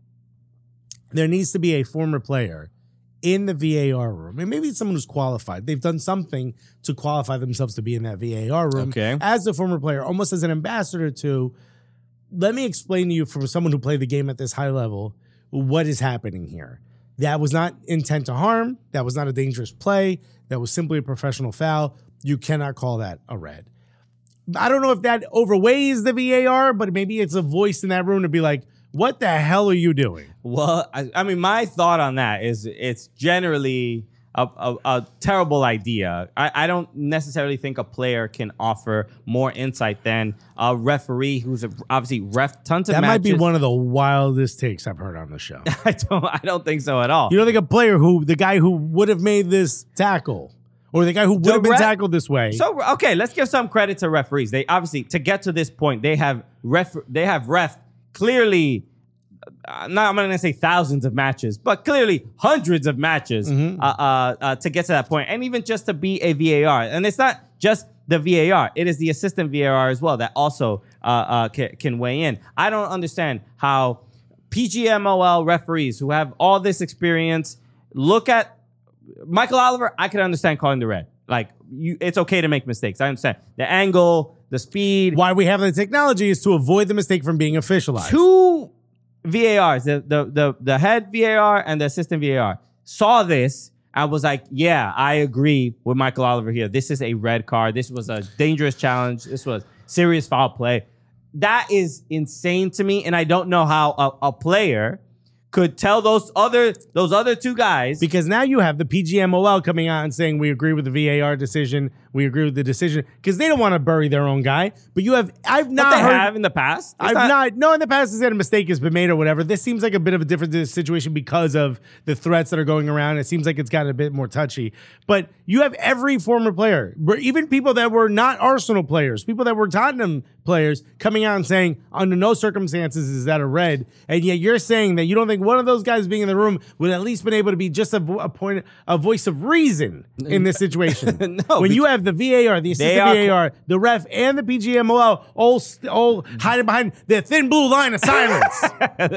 A: there needs to be a former player in the V A R room. And maybe it's someone who's qualified. They've done something to qualify themselves to be in that V A R room
B: Okay.
A: as a former player, almost as an ambassador to, let me explain to you from someone who played the game at this high level, what is happening here. That was not intent to harm. That was not a dangerous play. That was simply a professional foul. You cannot call that a red. I don't know if that overweighs the V A R, but maybe it's a voice in that room to be like, what the hell are you doing?
B: Well, I, I mean, my thought on that is it's generally a, a, a terrible idea. I, I don't necessarily think a player can offer more insight than a referee who's a, obviously ref tons of
A: That might
B: matches.
A: be one of the wildest takes I've heard on the show.
B: I don't. I don't think so at all.
A: You don't think a player who, the guy who would have made this tackle, or the guy who would
B: The
A: have been
B: ref-
A: tackled this way.
B: So okay, let's give some credit to referees. They obviously, to get to this point, they have ref. They have ref clearly uh, not I'm not gonna say thousands of matches, but clearly hundreds of matches
A: Mm-hmm.
B: uh, uh, uh, to get to that point, and even just to be a V A R. And it's not just the V A R; it is the assistant V A R as well that also uh, uh, can, can weigh in. I don't understand how P G M O L referees who have all this experience look at Michael Oliver. I can understand calling the red. Like, you, it's okay to make mistakes. I understand the angle, the speed.
A: Why we have the technology is to avoid the mistake from being officialized.
B: Two V A Rs, the, the the the head V A R and the assistant V A R, saw this. I was like, yeah, I agree with Michael Oliver here. This is a red card. This was a dangerous challenge. This was serious foul play. That is insane to me, and I don't know how a, a player could tell those other those other two guys.
A: Because now you have the P G M O L coming out and saying we agree with the V A R decision, we agree with the decision, because they don't want to bury their own guy. But you have, I've not
B: But they
A: heard,
B: have in the past. It's
A: I've
B: not-
A: not, no, in the past, they said a mistake has been made or whatever. This seems like a bit of a different situation because of the threats that are going around. It seems like it's gotten a bit more touchy. But you have every former player, even people that were not Arsenal players, people that were Tottenham players, coming out and saying, under no circumstances is that a red. And yet you're saying that you don't think one of those guys being in the room would at least been able to be just a, vo- a point, a voice of reason in this situation.
B: No,
A: when you
B: because-
A: have the V A R, the assistant
B: are-
A: V A R, the ref, and the P G M O L all, st- all hiding behind the thin blue line of silence.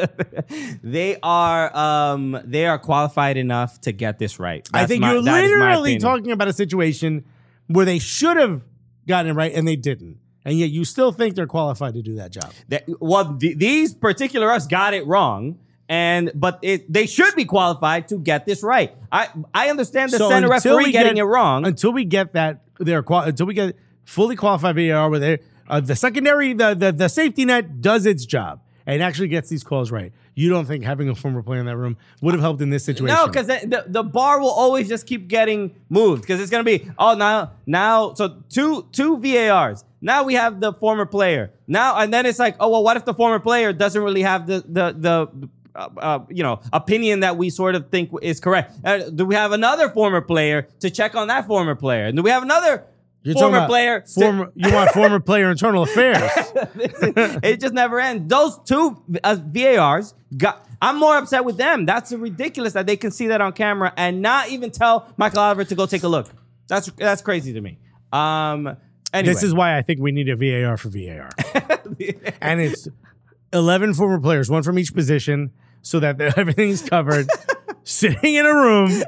B: They are um they are qualified enough to get this right.
A: I
B: That's
A: think
B: my-
A: you're
B: that is my
A: literally
B: opinion.
A: talking about a situation where they should have gotten it right and they didn't. And yet you still think they're qualified to do that job.
B: That- well, th- these particular us got it wrong, and but it, they should be qualified to get this right. I I understand the
A: So
B: center
A: until
B: referee
A: we
B: getting
A: get-
B: it wrong.
A: Until we get that, they're qual- until we get fully qualified V A R where they uh, the secondary, the, the the safety net does its job and actually gets these calls right. You don't think having a former player in that room would have helped in this situation?
B: No, because the, the, the bar will always just keep getting moved because it's gonna be oh now now so two two V A Rs. Now we have the former player. Now and then it's like oh well what if the former player doesn't really have the the the uh, uh, you know opinion that we sort of think is correct? Uh, do we have another former player to check on that former player? And do we have another
A: You're talking
B: former
A: about
B: player? to-
A: Former, you want former player internal affairs?
B: it just never ends. Those two uh, V A Rs got. I'm more upset with them. That's ridiculous that they can see that on camera and not even tell Michael Oliver to go take a look. That's that's crazy to me. Um. Anyway,
A: This is why I think we need a V A R for V A R. And it's eleven former players, one from each position, so that everything's covered, sitting in a room,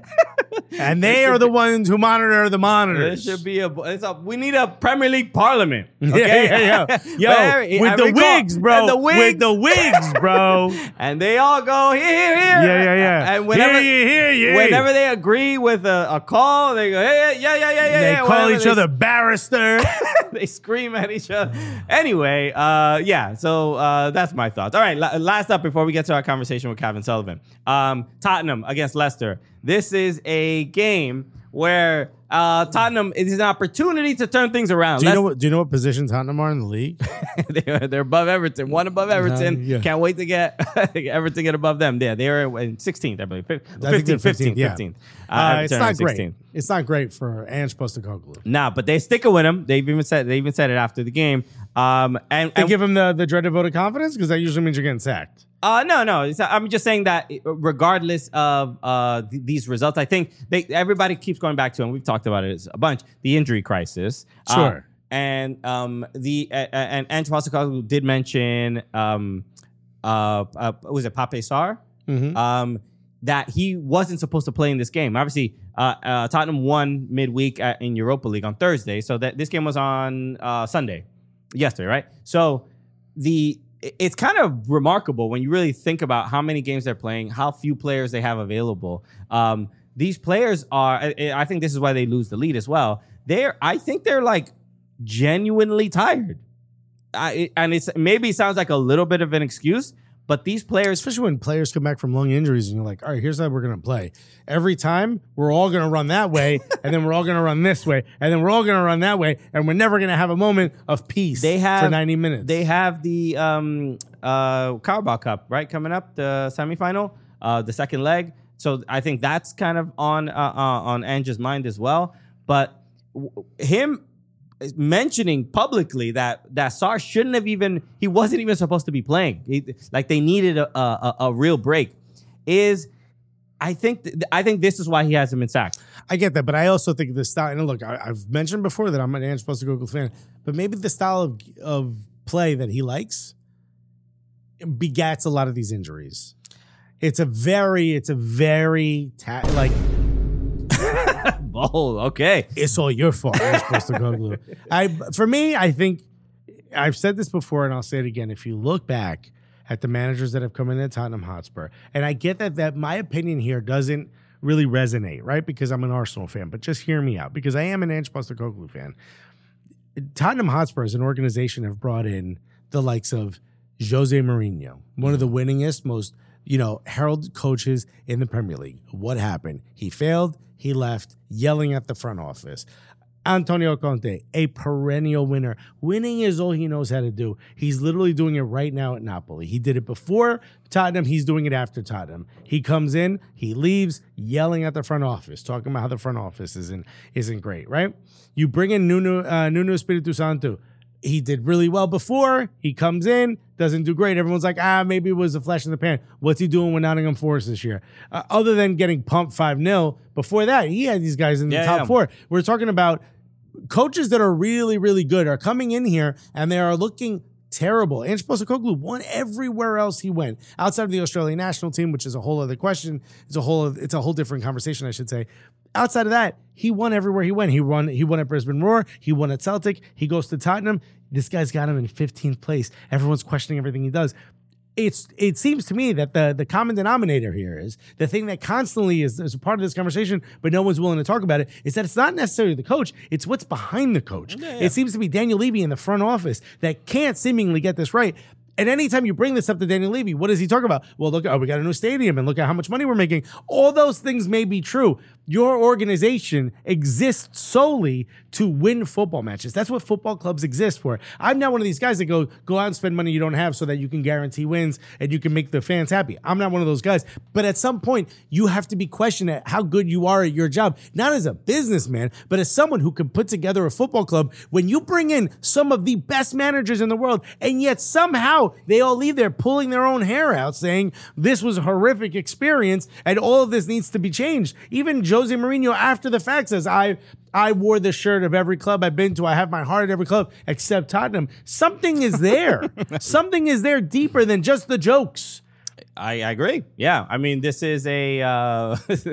A: and they are the ones who monitor the
B: There
A: monitors.
B: should be a, it's a. We need a Premier League Parliament.
A: Yeah,
B: Okay?
A: yeah, yeah. Yo,
B: Where-
A: with
B: I
A: the
B: recall-
A: wigs, bro.
B: and the wigs.
A: With the wigs, bro.
B: And they all go here, here, here.
A: Yeah, yeah, yeah.
B: And whenever,
A: Hear ye, hear ye.
B: whenever they agree with a, a call, they go, hey, yeah, yeah, yeah, yeah.
A: They
B: yeah.
A: call
B: Whenever
A: each
B: they
A: other barrister.
B: they scream at each other. Anyway, uh, yeah, so uh, that's my thoughts. All right, la- last up before we get to our conversation with Kevin Sullivan. Um, Tottenham against Leicester. This is a game where uh, Tottenham is an opportunity to turn things around.
A: Do you know
B: Leic-
A: what? Do you know what position Tottenham are in the league?
B: they're, they're above Everton, one above Everton.
A: Uh, yeah.
B: Can't wait to get Everton get above them. Yeah, they are in sixteenth, I believe.
A: I think they're
B: fifteenth, fifteenth,
A: yeah.
B: fifteenth.
A: Uh, it's
B: Everton are
A: not
B: in
A: great.
B: sixteenth.
A: It's not great for Ange Postecoglou.
B: Nah, but they stick it with him. They've even said they even said it after the game. Um, and,
A: They
B: and
A: give him the, the dreaded vote of confidence because that usually means you're getting sacked.
B: Uh, no, no. It's, I'm just saying that regardless of uh, th- these results, I think they, everybody keeps going back to, and we've talked about it a bunch, the injury crisis. Uh,
A: Sure.
B: and um, the uh, and Ange Postecoglou did mention um, uh, uh, was it Pape Sarr?
A: Mhm.
B: Um, that he wasn't supposed to play in this game. Obviously, uh, uh, Tottenham won midweek at, in Europa League on Thursday, so that this game was on uh, Sunday, yesterday, right? So the it's kind of remarkable when you really think about how many games they're playing, how few players they have available. Um, these players are, I, I think this is why they lose the lead as well. They're, I think they're like genuinely tired. I, and it's maybe it sounds like a little bit of an excuse, but these players,
A: Especially when players come back from lung injuries and you're like, all right, here's how we're going to play. Every time, we're all going to run that way, and then we're all going to run this way, and then we're all going to run that way, and we're never going to have a moment of peace
B: they have
A: for ninety minutes.
B: They have the um, uh, Carabao Cup right coming up, the semifinal, uh, the second leg. So I think that's kind of on uh, uh, on Ange's mind as well. But w- him mentioning publicly that that Sarr shouldn't have even, he wasn't even supposed to be playing. He, like they needed a, a, a real break. Is I think th- I think this is why he hasn't been sacked.
A: I get that, but I also think the style. And look, I, I've mentioned before that I'm an Ange Postecoglou fan, but maybe the style of of play that he likes begats a lot of these injuries. It's a very, it's a very ta- like.
B: Bold, okay.
A: It's all your fault, Ange Postecoglou. I for me, I think I've said this before, and I'll say it again. If you look back at the managers that have come into Tottenham Hotspur, and I get that that my opinion here doesn't really resonate, right? Because I'm an Arsenal fan, but just hear me out, because I am an Ange Postecoglou fan. Tottenham Hotspur as an organization have brought in the likes of Jose Mourinho, one of the winningest, most, you know, heralded coaches in the Premier League. What happened? He failed. He left, yelling at the front office. Antonio Conte, a perennial winner. Winning is all he knows how to do. He's literally doing it right now at Napoli. He did it before Tottenham. He's doing it after Tottenham. He comes in, he leaves, yelling at the front office, talking about how the front office isn't, isn't great, right? You bring in Nuno, uh, Nuno Espirito Santo. He did really well before. He comes in, doesn't do great. Everyone's like, ah, maybe it was a flash in the pan. What's he doing with Nottingham Forest this year? Uh, other than getting pumped five nil, before that, he had these guys in the
B: yeah,
A: top
B: yeah.
A: four. We're talking about coaches that are really, really good are coming in here and they are looking terrible. Ange Postecoglou won everywhere else he went, outside of the Australian national team, which is a whole other question. It's a whole, it's a whole different conversation, I should say. Outside of that, he won everywhere he went. He won, he won at Brisbane Roar. He won at Celtic. He goes to Tottenham. This guy's got him in fifteenth place. Everyone's questioning everything he does. It's it seems to me that the, the common denominator here is the thing that constantly is, is a part of this conversation, but no one's willing to talk about it, is that it's not necessarily the coach, it's what's behind the coach. Yeah, yeah. It seems to be Daniel Levy in the front office that can't seemingly get this right. And anytime you bring this up to Daniel Levy, what does he talk about? Well, look, oh, we got a new stadium and look at how much money we're making. All those things may be true. Your organization exists solely to win football matches. That's what football clubs exist for. I'm not one of these guys that go, go out and spend money you don't have so that you can guarantee wins and you can make the fans happy. I'm not one of those guys. But at some point, you have to be questioned at how good you are at your job, not as a businessman, but as someone who can put together a football club. When you bring in some of the best managers in the world, and yet somehow they all leave there pulling their own hair out saying this was a horrific experience and all of this needs to be changed. Even Jose Mourinho after the fact says, I I wore the shirt of every club I've been to. I have my heart at every club except Tottenham. Something is there. Something is there deeper than just the jokes.
B: I, I agree. Yeah. I mean, this is a uh,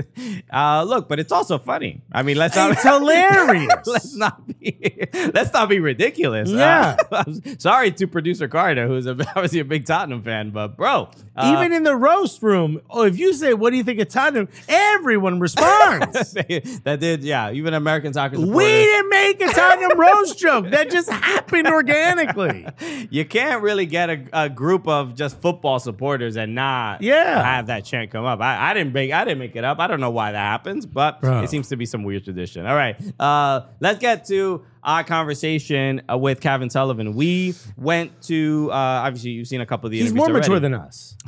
B: uh, look, but it's also funny. I mean, let's not.
A: It's hilarious.
B: let's not be. Let's not be ridiculous.
A: Yeah.
B: Uh, sorry to producer Carter, who's a, obviously a big Tottenham fan, but bro, uh,
A: even in the roast room, oh, if you say, "What do you think of Tottenham?" everyone responds.
B: That did, yeah. Even American soccer supporters.
A: We didn't make a Tottenham roast joke. That just happened organically.
B: You can't really get a, a group of just football supporters and not.
A: Yeah,
B: have that chant come up. I, I didn't make I didn't make it up. I don't know why that happens, but Bro. It seems to be some weird tradition. All right, uh, let's get to our conversation uh, with Kevin Sullivan. We went to uh, obviously you've seen a couple of the.
A: He's more
B: already.
A: mature than us.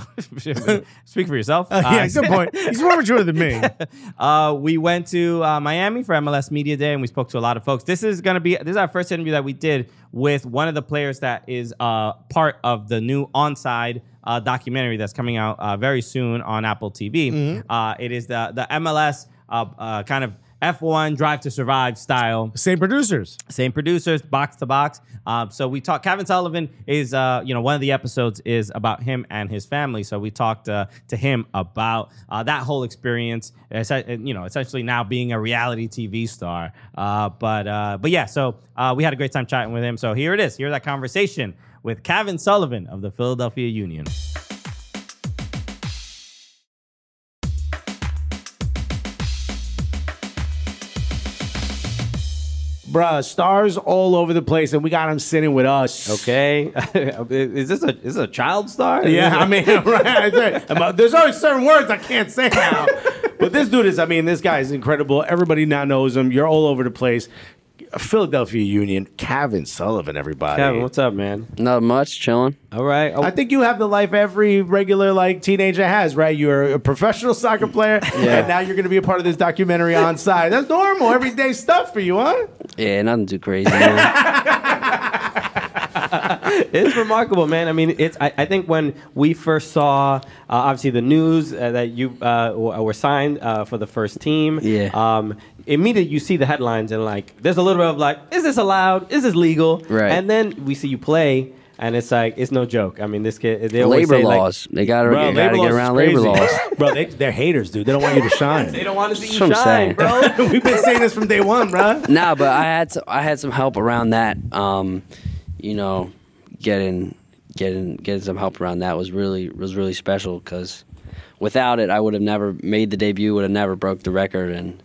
B: Speak for yourself.
A: Uh, yeah, uh, good point. He's more mature than me.
B: uh, we went to uh, Miami for M L S Media Day, and we spoke to a lot of folks. This is gonna be this is our first interview that we did with one of the players that is uh, part of the new Onside uh, documentary that's coming out uh, very soon on Apple T V. Mm-hmm. Uh, it is the the M L S uh, uh, kind of F one Drive to Survive style.
A: Same producers.
B: Same producers, box to box. Uh, so we talked, Kevin Sullivan is, uh, you know, one of the episodes is about him and his family. So we talked uh, to him about uh, that whole experience, you know, essentially now being a reality T V star. Uh, but, uh, but yeah, so uh, we had a great time chatting with him. So here it is. Here's that conversation with Kevin Sullivan of the Philadelphia Union.
A: Bruh, stars all over the place, and we got him sitting with us.
B: Okay, is this a is this a child star?
A: Yeah, I mean, right. There's always certain words I can't say now, but this dude is. I mean, this guy is incredible. Everybody now knows him. You're all over the place. Philadelphia Union, Kevin Sullivan, everybody.
B: Kevin, what's up, man?
D: Not much, chilling.
B: All right. Oh,
A: I think you have the life every regular like teenager has, right? You're a professional soccer player,
D: Yeah.
A: and now you're going to be a part of this documentary on side. That's normal, everyday stuff for you, huh?
D: Yeah, nothing too crazy. Man.
B: it's remarkable, man. I mean, it's. I, I think when we first saw, uh, obviously, the news uh, that you uh, w- were signed uh, for the first team.
D: Yeah.
B: Um, immediately, you see the headlines and like, there's a little bit of like, is this allowed? Is this legal?
D: Right.
B: And then we see you play, and it's like, it's no joke. I mean, this kid. They always
D: Labor
B: say, like,
D: laws. they gotta,
A: Bro,
D: they gotta
A: labor
D: get
A: laws
D: around
A: is
D: labor
A: crazy.
D: laws.
A: Bro, they, they're haters, dude. They don't want you to shine.
B: they don't want to see you
D: That's what I'm
B: shine, bro.
A: We've been saying this from day one, bro.
D: Nah, but I had some, I had some help around that. Um, you know, getting getting getting some help around that was really was really special because without it, I would have never made the debut. Would have never broke the record, and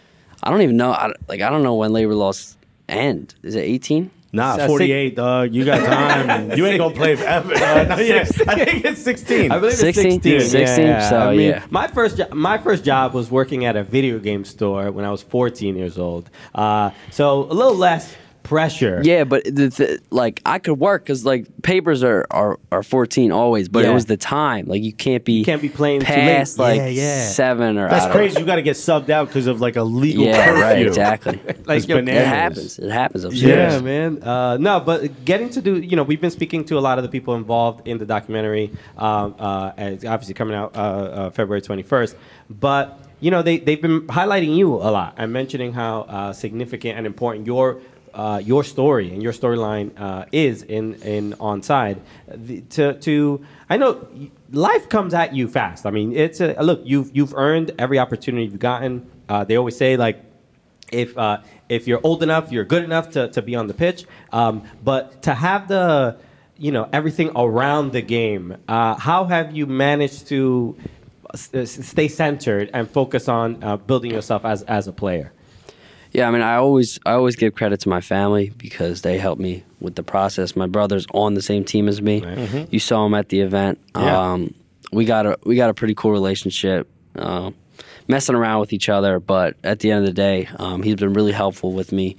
D: I don't even know. I, like I don't know when labor laws end. Is it eighteen?
A: Nah,
B: It's, uh,
A: forty-eight, dog. You got time. You ain't gonna play forever. Uh, no, yeah. I think it's sixteen.
B: I believe
D: sixteen?
B: it's sixteen.
D: sixteen?
B: Yeah,
D: So,
B: I mean,
D: yeah.
B: My first, jo- my first job was working at a video game store when I was fourteen years old. Uh, so a little less pressure.
D: Yeah, but the, the, like I could work because like papers are, are, are fourteen always, but
B: Yeah.
D: it was the time. Like you can't be
B: You can't be playing too
D: past
B: late.
D: like
B: Yeah, yeah.
D: seven or
A: That's
D: I don't-
A: crazy. You got to get subbed out because of like a legal
D: Yeah,
A: curfew.
D: right, exactly.
B: Like,
A: It's
B: yo,
D: It
A: bananas.
D: happens. It happens upstairs.
B: Yeah, man. Uh, no, but getting to do, you know, we've been speaking to a lot of the people involved in the documentary. Um, uh, and it's obviously coming out uh, uh, February twenty-first. But, you know, they, they've been highlighting you a lot and mentioning how uh, significant and important your uh, your story and your storyline uh, is in, in Onside. The, to, to, I know y- life comes at you fast. I mean, it's a, look, you've, you've earned every opportunity you've gotten. Uh, they always say, like, if uh, if you're old enough, you're good enough to, to be on the pitch. Um, but to have the, you know, everything around the game, uh, how have you managed to s- s- stay centered and focus on uh, building yourself as, as a player?
D: Yeah, I mean, I always I always give credit to my family because they helped me with the process. My brother's on the same team as me.
B: Mm-hmm.
D: You saw him at the event.
A: Yeah.
D: Um, we got a we got a pretty cool relationship, uh, messing around with each other. But at the end of the day, um, he's been really helpful with me.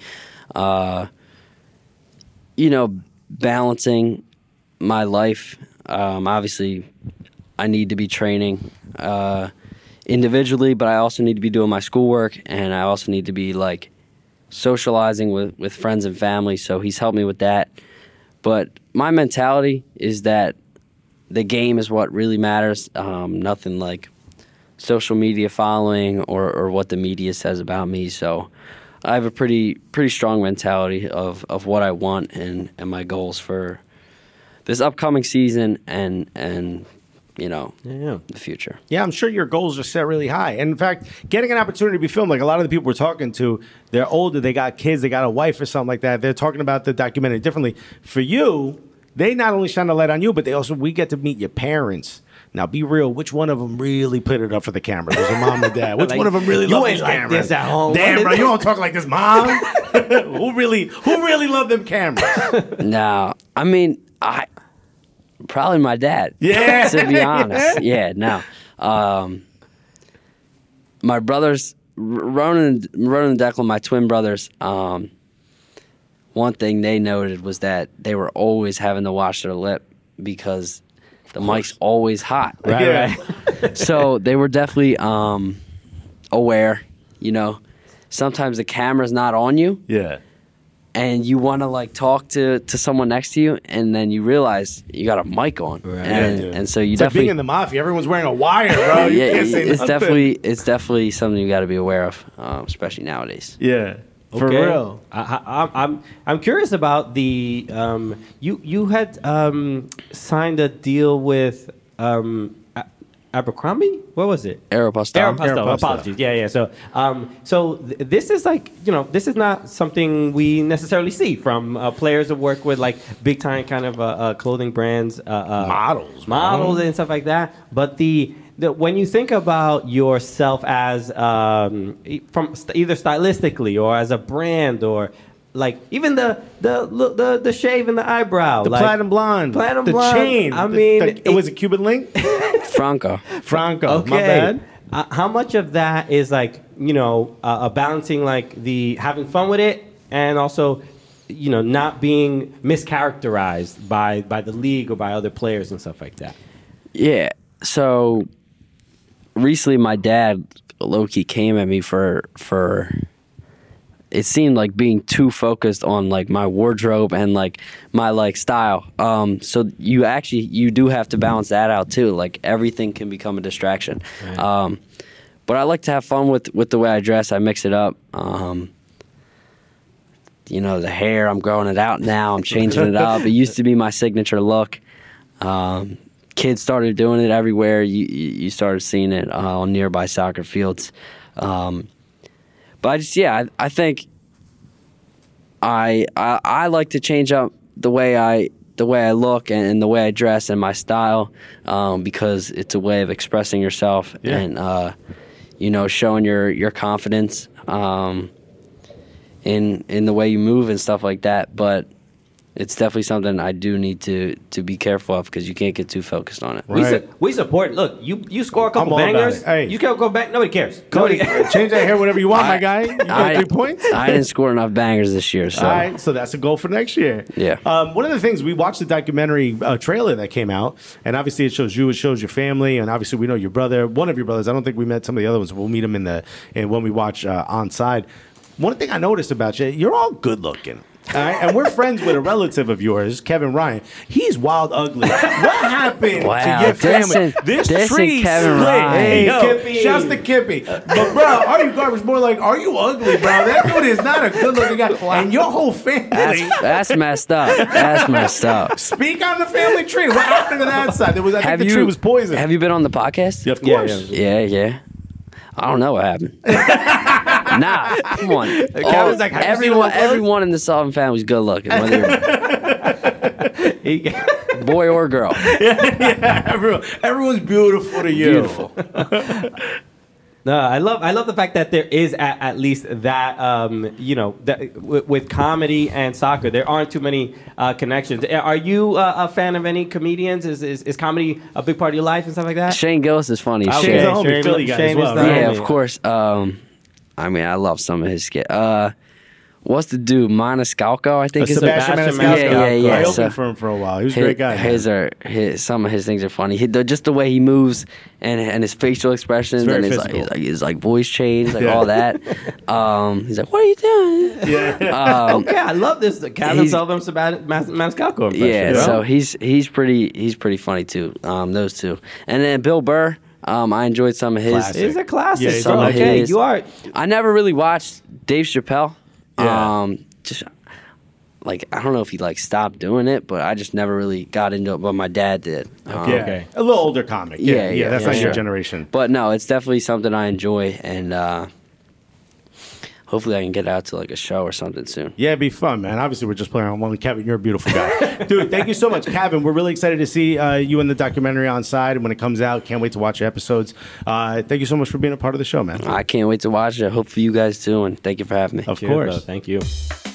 D: Uh, you know, balancing my life. Um, obviously, I need to be training. Uh, individually, but I also need to be doing my schoolwork, and I also need to be like socializing with, with friends and family. So he's helped me with that. But my mentality is that the game is what really matters. Um, nothing like social media following or, or what the media says about me. So I have a pretty pretty strong mentality of, of what I want and, and my goals for this upcoming season and and you know,
B: Yeah.
D: the future.
A: Yeah, I'm sure your goals are set really high. And in fact, getting an opportunity to be filmed, like a lot of the people we're talking to, they're older, they got kids, they got a wife or something like that. They're talking about the documentary differently. For you, they not only shine a light on you, but they also, we get to meet your parents. Now, be real. Which one of them really put it up for the camera? There's a mom and dad. Which
B: Like,
A: one of them really
B: you
A: love
B: ain't
A: these
B: like
A: cameras?
B: this at home.
A: Damn,
B: What
A: bro,
B: is-
A: you don't talk like this, mom. who really, who really love them cameras?
D: No, I mean, I probably my dad.
A: Yeah.
D: To be honest, yeah. No, um, my brothers, R- Ronan, Ronan and Declan, my twin brothers. Um, one thing they noted was that they were always having to watch their lip because the mic's always hot.
B: Right,
A: Yeah.
B: right.
D: So they were definitely um, aware. You know, sometimes the camera's not on you.
A: Yeah.
D: And you want to like talk to, to someone next to you, and then you realize you got a mic on,
B: Right.
D: and,
A: Yeah, dude.
D: and so you
A: It's like
D: definitely
A: being in the mafia. Everyone's wearing a wire, bro. You
D: yeah,
A: can't say
D: it's
A: nothing.
D: definitely it's definitely something you got to be aware of, um, especially nowadays.
A: Yeah. For
B: Okay.
A: real.
B: I, I, I'm I'm curious about the um, you you had um, signed a deal with um, A- Abercrombie. What was it?
D: Aeropostale.
B: Aeropostale.
A: Aeropostale.
B: Apologies. Yeah, yeah. So, um, so th- this is like you know this is not something we necessarily see from uh, players that work with like big time kind of uh, uh, clothing brands, uh, uh,
A: Models,
B: models,
A: bro.
B: and stuff like that. But the The, when you think about yourself as um, e- from st- either stylistically or as a brand or like even the the the, the, the shave and the eyebrow,
A: The
B: like,
A: platinum blonde.
B: platinum
A: the
B: blonde.
A: chain.
B: I
A: The-
B: mean,
A: the- it was a Cuban link?
D: Franco.
A: Franco.
B: okay.
A: My bad.
B: Uh, how much of that is like you know uh, uh, balancing like the having fun with it
E: and also, you know, not being mischaracterized by by the league or by other players and stuff like that?
D: Yeah. So recently, my dad low-key came at me for for. It seemed like being too focused on like my wardrobe and like my like style. Um, so you actually you do have to balance that out too. Like everything can become a distraction.
E: Right.
D: Um, but I like to have fun with with the way I dress. I mix it up. Um, you know, the hair, I'm growing it out now. I'm changing it up. It used to be my signature look. Um, kids started doing it everywhere. You you started seeing it uh, on nearby soccer fields. Um, But I just, yeah, I, I think I, I I like to change up the way I the way I look and, and the way I dress and my style um, because it's a way of expressing yourself
E: Yeah.
D: and uh, you know showing your your confidence um, in in the way you move and stuff like that. But it's definitely something I do need to to be careful of because you can't get too focused on it.
E: We,
A: Right.
E: su- we support. Look, you you score a couple
A: I'm all about
E: bangers.
A: it. Hey.
E: You can't go back. Nobody cares.
A: Cody,
E: Nobody.
A: change that hair whatever you want, my
D: I-
A: guy. You got
D: I,
A: three points.
D: I didn't score enough bangers this year, so
F: All right, so that's a goal for next year.
D: Yeah.
F: Um, one of the things we watched the documentary uh, trailer that came out, and obviously it shows you, it shows your family, and obviously we know your brother, one of your brothers. I don't think we met some of the other ones. We'll meet them in the and when we watch uh, On Side. One thing I noticed about you, you're all good looking. All right, and we're friends with a relative of yours, Kevin Ryan. He's wild ugly. What happened
D: Wow,
F: to your family?
D: dissing-
F: this
D: dissing
F: tree
D: Kevin
F: split.
D: Ryan.
F: Hey,
E: Yo,
F: Kippy. Shouts to Kippy. But bro, are you garbage? More like, are you ugly, bro? That dude is not a good looking guy. And your whole family.
D: that's that's messed up. That's messed up.
F: Speak on the family tree. What happened to that side? There was, I think
D: Have
F: the
D: you
F: tree was poisoned.
D: Have you been on the podcast?
F: Of
E: Yeah,
F: course.
E: yeah.
D: Yeah, yeah. I don't know what happened. Nah, come on.
E: Kevin's
D: All-
E: like, have you seen
D: everyone,
E: him up close?
D: everyone in the Sullivan family is good looking, whether you're
E: He-
D: boy or girl.
F: Everyone, everyone's beautiful to you.
D: Beautiful.
E: No, I love I love the fact that there is at, at least that um, you know that, with, with comedy and soccer there aren't too many uh, connections. Are you uh, a fan of any comedians? Is, is is comedy a big part of your life and stuff like that?
D: Shane Gillis is funny. as
E: Okay,
F: Shane's
D: shit.
F: a homie, Philly guy as
E: Shane is
F: well,
E: the
F: right?
D: Yeah,
E: homie.
D: of course. Um, I mean, I love some of his skit. Uh, what's the dude? Maniscalco, I think.
F: Uh,
D: is
F: Sebastian
E: Sebastian
F: Maniscalco.
D: Yeah, yeah, yeah.
F: I opened
D: So-
F: for him for a while. He was a
D: his,
F: great guy. man.
D: His are his, some of his things are funny. He, the, just the way he moves and and his facial expressions
F: very
D: and his like,
F: physical.
D: his like his like voice change, like
F: Yeah.
D: all that. Um, he's like, "What are you doing?"
F: Yeah.
D: Um,
E: Okay, I love this Kevin
D: He's-
E: Sullivan Sebastian Mas- Maniscalco impression.
D: yeah,
E: bro.
D: so he's he's pretty he's pretty funny too. Um, those two, and then Bill Burr. Um, I enjoyed some of his.
F: Classic.
E: It's a classic.
F: Yeah, he's
E: bro.
D: some of
E: Okay,
D: his-
E: you are.
D: I never really watched Dave Chappelle.
F: Yeah.
D: Um, just like I don't know if he like stopped doing it, but I just never really got into it. But my dad did. Um,
F: Yeah.
E: Okay.
F: A little older comic. Yeah,
D: Yeah,
F: yeah.
D: yeah,
F: that's
D: yeah,
F: not your
D: sure.
F: generation.
D: But no, it's definitely something I enjoy, and uh, hopefully I can get out to like a show or something soon.
F: Yeah, it'd be fun, man. Obviously, we're just playing on one. Kevin, you're a beautiful guy. Dude, thank you so much. Kevin, we're really excited to see uh, you in the documentary On Side when it comes out. Can't wait to watch your episodes. Uh, thank you so much for being a part of the show, man.
D: I can't wait to watch it. Hopefully you guys too, and thank you for having me.
F: Of
E: Cheers,
F: course.
E: bro. Thank you.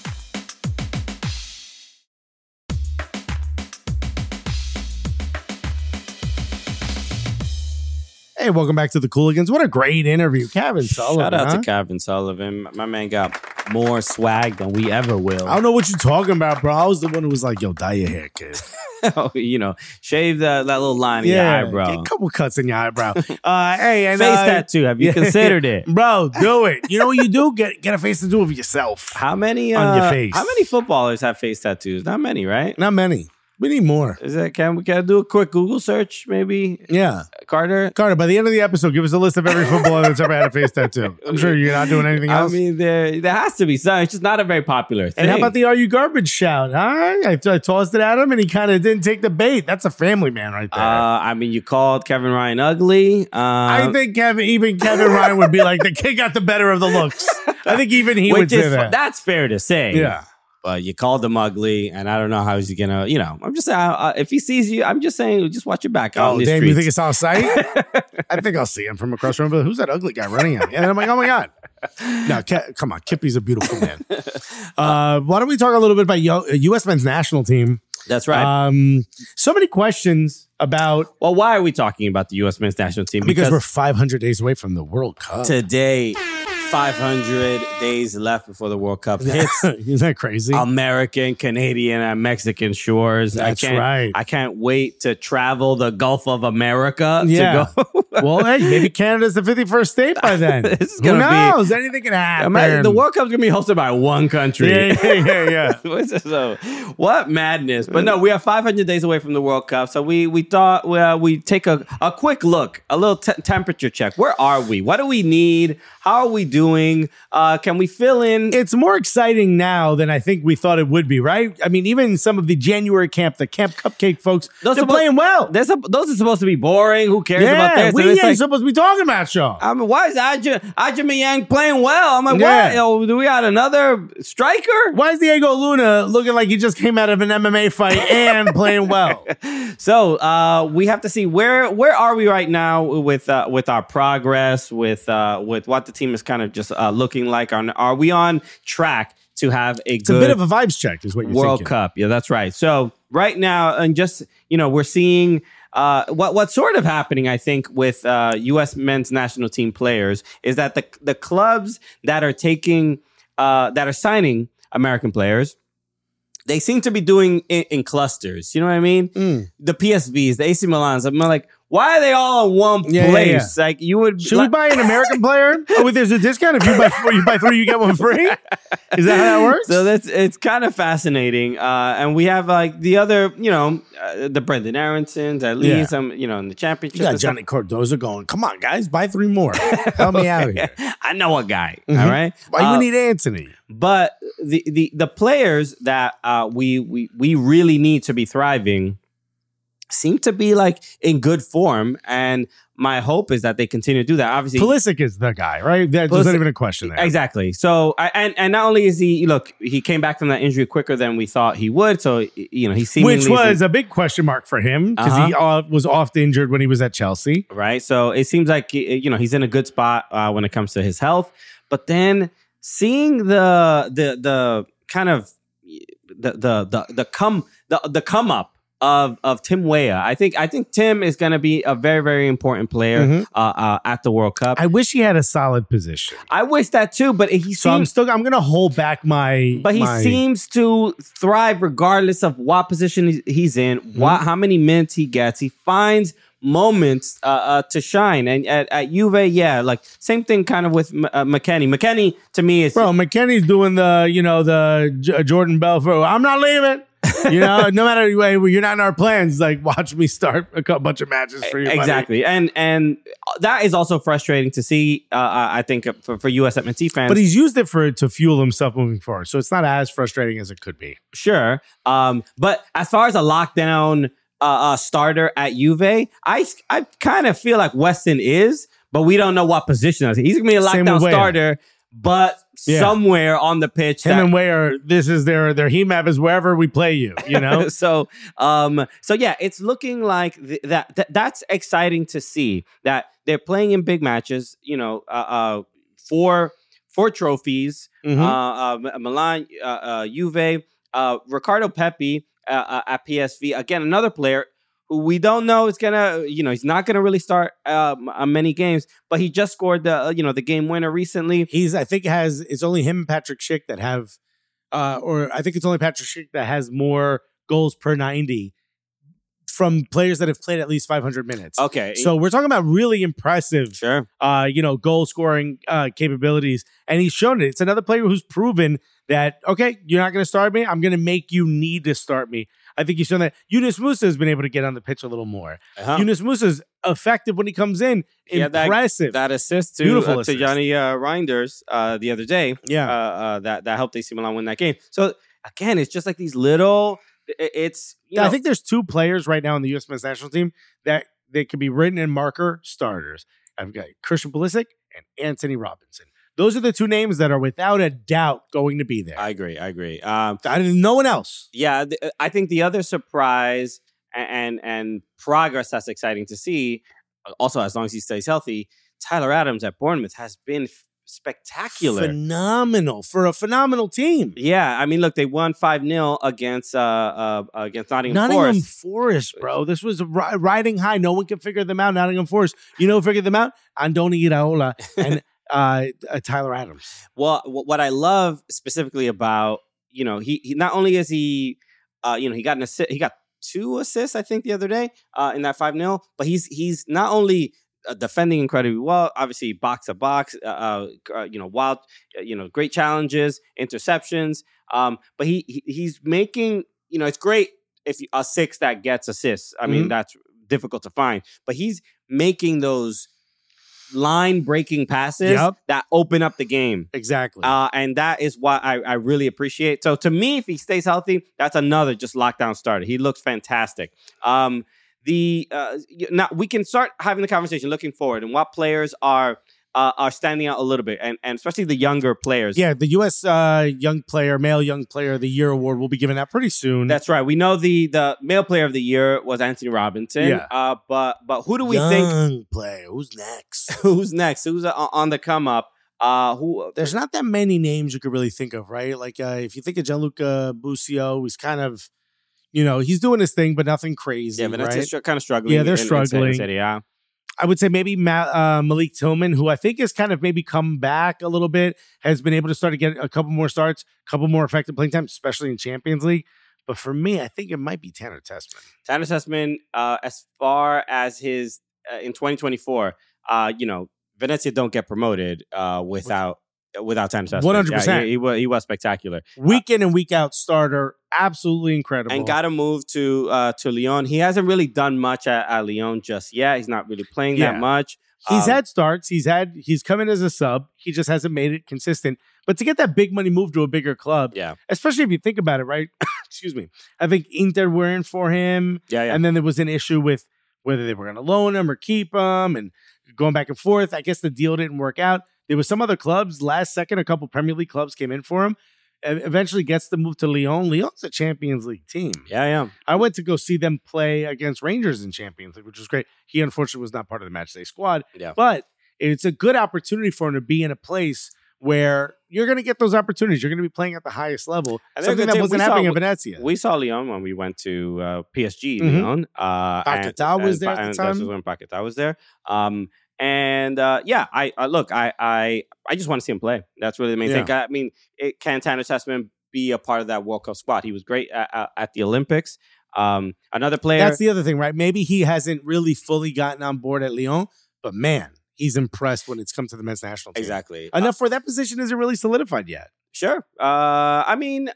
A: Hey, welcome back to the Cooligans. What a great interview, Kevin Sullivan.
B: Shout out
A: huh?
B: to Kevin Sullivan. My man got more swag than we ever will.
A: I don't know what you're talking about, bro. I was the one who was like, yo, dye your hair, kid.
B: you know, shave the, that little line in your eyebrow.
A: Get a couple cuts in your eyebrow. Uh, hey, and
B: Face
A: uh,
B: tattoo. Have you
A: yeah.
B: considered it?
A: Bro, do it. You know what you do? Get get a face tattoo of yourself.
B: How many uh,
A: On your face.
B: How many footballers have face tattoos? Not many, right?
A: Not many. We need more.
B: Is that can we can I do a quick Google search? Maybe
A: Yeah.
B: Carter.
A: Carter, by the end of the episode, give us a list of every footballer that's ever had a face tattoo. I'm sure you're not doing anything
B: I
A: else.
B: mean, there there has to be some. It's just not a very popular thing.
A: and how about the Are You Garbage shout? All right. I, I tossed it at him and he kind of didn't take the bait. That's a family man right there.
B: Uh, I mean, you called Kevin Ryan ugly. Uh,
A: I think Kevin, even Kevin Ryan would be like, the kid got the better of the looks. I think even he would
B: which
A: say
B: is
A: that.
B: that's fair to say.
A: Yeah.
B: But you called him ugly, and I don't know how he's gonna. You know, I'm just saying uh, if he sees you, I'm just saying just watch your back out
A: Oh,
B: in the
A: damn, you think
B: streets.
A: it's on site? I think I'll see him from across the room. But who's that ugly guy running at me? And I'm like, oh my God. No, Ke- come on. Kippy's a beautiful man. Uh, why don't we talk a little bit about Yo- U S men's national team?
B: That's right.
A: Um, so many questions about,
B: well, why are we talking about the U S men's national team?
A: because we're five hundred days away from the World Cup.
B: today, five hundred days left before the World Cup hits
A: Isn't that crazy?
B: American, Canadian, and Mexican shores.
A: That's
B: I can't,
A: right.
B: I can't wait to travel the Gulf of America
A: Yeah.
B: to go.
A: Well, hey, maybe Canada's the fifty-first state by then.
B: This is
A: Who
B: gonna be-
A: knows? Anything can happen.
B: Imagine the World Cup's gonna be hosted by one country.
A: Yeah, yeah, yeah, yeah.
B: So, what madness! But no, we are five hundred days away from the World Cup, so we we thought well, we take a, a quick look, a little te- temperature check. Where are we? What do we need? How are we doing? Uh, can we fill in?
A: It's more exciting now than I think we thought it would be, right? I mean, even some of the January camp, the Camp Cupcake folks,
B: Those
A: they're
B: suppo-
A: playing well.
B: There's a, those are supposed to be boring. Who cares about
A: Yeah,
B: this?
A: we
B: And it's
A: ain't
B: like-
A: supposed to be talking about y'all.
B: I mean, why is Aja Aja Yang playing well? I'm like,
A: Yeah.
B: what? Yo, do we got another striker?
A: Why is Diego Luna looking like he just came out of an M M A fight and playing well?
B: So uh, we have to see where where are we right now with uh, with our progress, with uh, with what the team is kind of just uh, looking like. Are, are we on track to have a
A: It's a
B: good
A: bit of a vibes check, is what you're
B: World
A: thinking.
B: Cup? Yeah, that's right. So right now, and just you know, we're seeing. Uh, what what's sort of happening, I think, with uh, U S men's national team players is that the the clubs that are taking uh, that are signing American players, they seem to be doing in, in clusters. You know what I mean?
A: Mm.
B: The P S Vs, the A C Milans. I'm like, why are they all in one
A: Yeah, yeah,
B: place? Like you would.
A: Should we buy an American player? Oh, wait, there's a discount if you buy four, you buy three, you get one free. Is that how that works?
B: So that's it's kind of fascinating, uh, and we have like the other, you know, uh, the Brendan Aronsons at
A: Yeah.
B: least, um, you know, in the championship.
A: you got
B: and stuff.
A: Johnny Cardozo going. Come on, guys, buy three more. Help me out here.
B: I know a guy.
A: Mhm.
B: All right,
A: Why
B: Uh,
A: you need Anthony?
B: but the the the players that uh, we we we really need to be thriving seem to be like in good form, and my hope is that they continue to do that. Obviously,
A: Pulisic is the guy, right? There's
B: Pulisic-
A: not even a question there.
B: exactly. So, I, and and not only is he look, he came back from that injury quicker than we thought he would. So, you know, he seemingly
A: Which
B: is
A: was
B: in-
A: a big question mark for him because he uh, was oft injured when he was at Chelsea.
B: right. So it seems like you know he's in a good spot uh, when it comes to his health. But then seeing the the the kind of the the the the come the the come up of of Tim Weah, I think I think Tim is going to be a very very important player
A: Mhm.
B: uh, uh, at the World Cup. I,
A: I wish he had a solid position.
B: wish that too, but he
A: So I'm
B: seems
A: still I'm gonna hold back my
B: but he
A: my-
B: seems to thrive regardless of what position he's- he's in,
A: Mm-hmm.
B: what how many minutes he gets. He finds moments uh, uh, to shine, and at, at Juve, yeah, like same thing kind of with uh, McKennie. McKennie to me is
A: Bro, McKennie's doing the, you know, the J- Jordan Belfort. I'm not leaving. You know, no matter what, you're not in our plans. Like, watch me start a couple, bunch of matches for you. buddy.
B: exactly, and and that is also frustrating to see. Uh, I think for, for U S M N T fans,
A: But he's used it for to fuel himself moving forward. So it's not as frustrating as it could be.
B: sure. Um, but as far as a lockdown uh, uh, starter at Juve, I I kind of feel like Weston is, but we don't know what position he's gonna be a
A: Same
B: lockdown
A: with Weah.
B: starter, but
A: Yeah.
B: somewhere on the pitch.
A: Him
B: that-
A: and Weyer, this is their their heat map is wherever we play you. You know,
B: so um so yeah, it's looking like th- that, that that's exciting to see that they're playing in big matches, you know, uh, uh for for trophies.
A: Mhm.
B: Uh, uh Milan, uh, uh Juve, uh Ricardo Pepi uh, uh, at P S V, again another player who we don't know is gonna, you know, he's not gonna really start uh, m- many games, but he just scored the uh, you know the game winner recently.
A: he's I think has it's only him and Patrick Schick that have, uh, or I think it's only Patrick Schick that has more goals per ninety from players that have played at least five hundred minutes.
B: Okay,
A: So we're talking about really impressive,
B: sure.
A: uh, you know, goal scoring uh, capabilities, and he's shown it. It's another player who's proven that okay, you're not going to start me. I'm going to make you need to start me. I think he's shown that. Yunus Musa has been able to get on the pitch a little more.
B: Uh-huh.
A: Yunus Musa's effective when he comes in.
B: He had that-
A: Impressive.
B: That assist to,
A: Beautiful
B: uh, to
A: assist.
B: Johnny uh, Reinders uh, the other day.
A: yeah.
B: Uh, uh, that that helped A C Milan win that game. So again, it's just like these little. it- It's you
A: Yeah,
B: know,
A: I think there's two players right now in the U S men's national team that they could be written in marker starters. I've got Christian Pulisic and Anthony Robinson. Those are the two names that are without a doubt going to be there.
B: I agree. I agree. Um,
A: I, no one else.
B: yeah, th- I think the other surprise and, and and progress that's exciting to see. Also, as long as he stays healthy, Tyler Adams at Bournemouth has been f- spectacular.
A: Phenomenal for a phenomenal team.
B: Yeah, I mean, look, they won five nil against uh, uh against Nottingham,
A: Nottingham
B: Forest.
A: Forest, bro. This was ri- riding high. No one can figure them out. Nottingham Forest. You know who figured them out? Andoni Iraola and uh, uh, Tyler Adams.
B: Well, wh- what I love specifically about, you know, he, he not only is he, uh, you know, he got an assist, he got two assists, I think, the other day uh, in that five nil, but he's he's not only uh, defending incredibly well, obviously box to box, uh, uh, you know, wild, uh, you know, great challenges, interceptions, um, but he, he he's making, you know, it's great if you, a six that gets assists. I mean,
A: Mhm.
B: that's difficult to find, but he's making those line breaking passes
A: Yep.
B: that open up the game.
A: Exactly.
B: Uh, and that is what I, I really appreciate. So to me, if he stays healthy, that's another just lockdown starter. He looks fantastic. Um, the uh, y- now we can start having the conversation looking forward and what players are uh, are standing out a little bit, and, and especially the younger players.
A: yeah, the U S uh, Young Player, Male Young Player of the Year award will be given out pretty soon.
B: That's right. We know the the male player of the year was Anthony Robinson.
A: Yeah.
B: Uh, but but who do we think?
A: Young Player. Who's next?
B: Who's next? Who's uh, on the come up? Uh, who?
A: There's not that many names you could really think of, right? Like uh, if you think of Gianluca Busio, he's kind of, you know, he's doing his thing, but nothing crazy,
B: Yeah, but
A: right?
B: that's kind of struggling.
A: Yeah, they're
B: in- in San
A: struggling.
B: City, yeah.
A: I would say maybe Ma- uh, Malik Tillman, who I think has kind of maybe come back a little bit, has been able to start to get a couple more starts, a couple more effective playing time, especially in Champions League. But for me, I think it might be Tanner Tessman.
B: Tanner Tessman, uh, as far as his uh, in twenty twenty-four, uh, you know, Venezia don't get promoted uh, without without Tanner Tessman.
A: one hundred percent.
B: Yeah, he, he was he was spectacular.
A: Week in and week out starter, absolutely incredible.
B: And got to move to uh, to Lyon. He hasn't really done much at, at Lyon just yet. He's not really playing
A: Yeah.
B: that much.
A: He's
B: Um,
A: had starts. He's had. He's come in as a sub. He just hasn't made it consistent. But to get that big money move to a bigger club,
B: yeah,
A: especially if you think about it, right? Excuse me. I think Inter were in for him,
B: yeah, yeah.
A: and then there was an issue with whether they were going to loan him or keep him, and going back and forth. I guess the deal didn't work out. There was some other clubs last second. A couple Premier League clubs came in for him, and eventually gets the move to Lyon. Lyon's a Champions League team.
B: yeah, yeah.
A: I went to go see them play against Rangers in Champions League, which was great. He unfortunately was not part of the matchday squad,
B: Yeah.
A: but it's a good opportunity for him to be in a place where you're going to get those opportunities. You're going to be playing at the highest level.
B: And they're a
A: Something
B: good
A: that
B: team.
A: wasn't
B: We saw-
A: happening in Venezia.
B: We saw Lyon when we went to uh, P S G.
A: Mhm.
B: Lyon. Uh,
A: Paquetá
B: and-
A: was
B: and-
A: there at the
B: and
A: time.
B: This was when Paquetá was there. Um, and uh, yeah, I, I look, I, I, I just want to see him play. That's really the main
A: Yeah.
B: thing. I mean, it, can Tanner Tessman be a part of that World Cup squad? He was great at, at, at the Olympics. Um, another player.
A: That's the other thing, right? Maybe he hasn't really fully gotten on board at Lyon, but man, he's impressed when it's come to the men's national team.
B: exactly.
A: Enough for that position isn't really solidified yet.
B: Sure. Uh, I mean,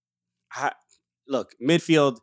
B: I, look, midfield.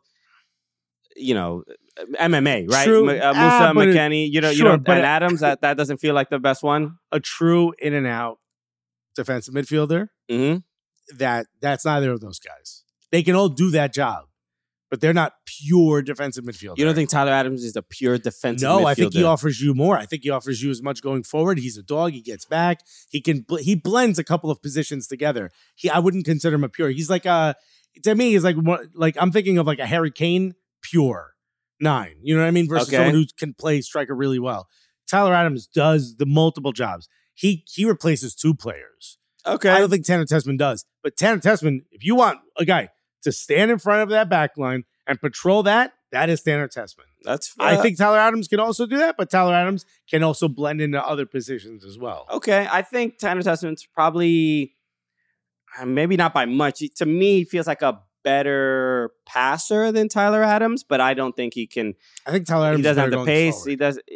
B: You know, M M A, right?
A: True.
B: M- uh, Musa,
A: Ah, but it-
B: McKennie. You know, you
A: sure,
B: know,
A: but
B: and
A: it-
B: Adams. That that doesn't feel like the best one.
A: A true in and out defensive midfielder,
B: Mm-hmm.
A: that that's neither of those guys. They can all do that job, but they're not pure defensive midfielders.
B: You don't think Tyler Adams is a pure defensive
A: No,
B: midfielder?
A: I think he offers you more. I think he offers you as much going forward. He's a dog. He gets back. He can. bl- He blends a couple of positions together. He. I wouldn't consider him a pure. He's like a. To me, he's like one- like I'm thinking of like a Harry Kane pure nine. You know what I mean? Versus
B: Okay.
A: someone who can play striker really well. Tyler Adams does the multiple jobs. He he replaces two players.
B: Okay.
A: I don't think Tanner Tessman does. But Tanner Tessman, if you want a guy to stand in front of that back line and patrol that, that is Tanner Tessman.
B: That's.
A: I
B: uh,
A: think Tyler Adams can also do that, but Tyler Adams can also blend into other positions as well.
B: Okay, I think Tanner Tessman's probably uh, maybe not by much. He- to me, he feels like a better passer than Tyler Adams, but I don't think he can.
A: I think Tyler Adams
B: He doesn't
A: is
B: have
A: better
B: the
A: going
B: pace.
A: forward.
B: He does.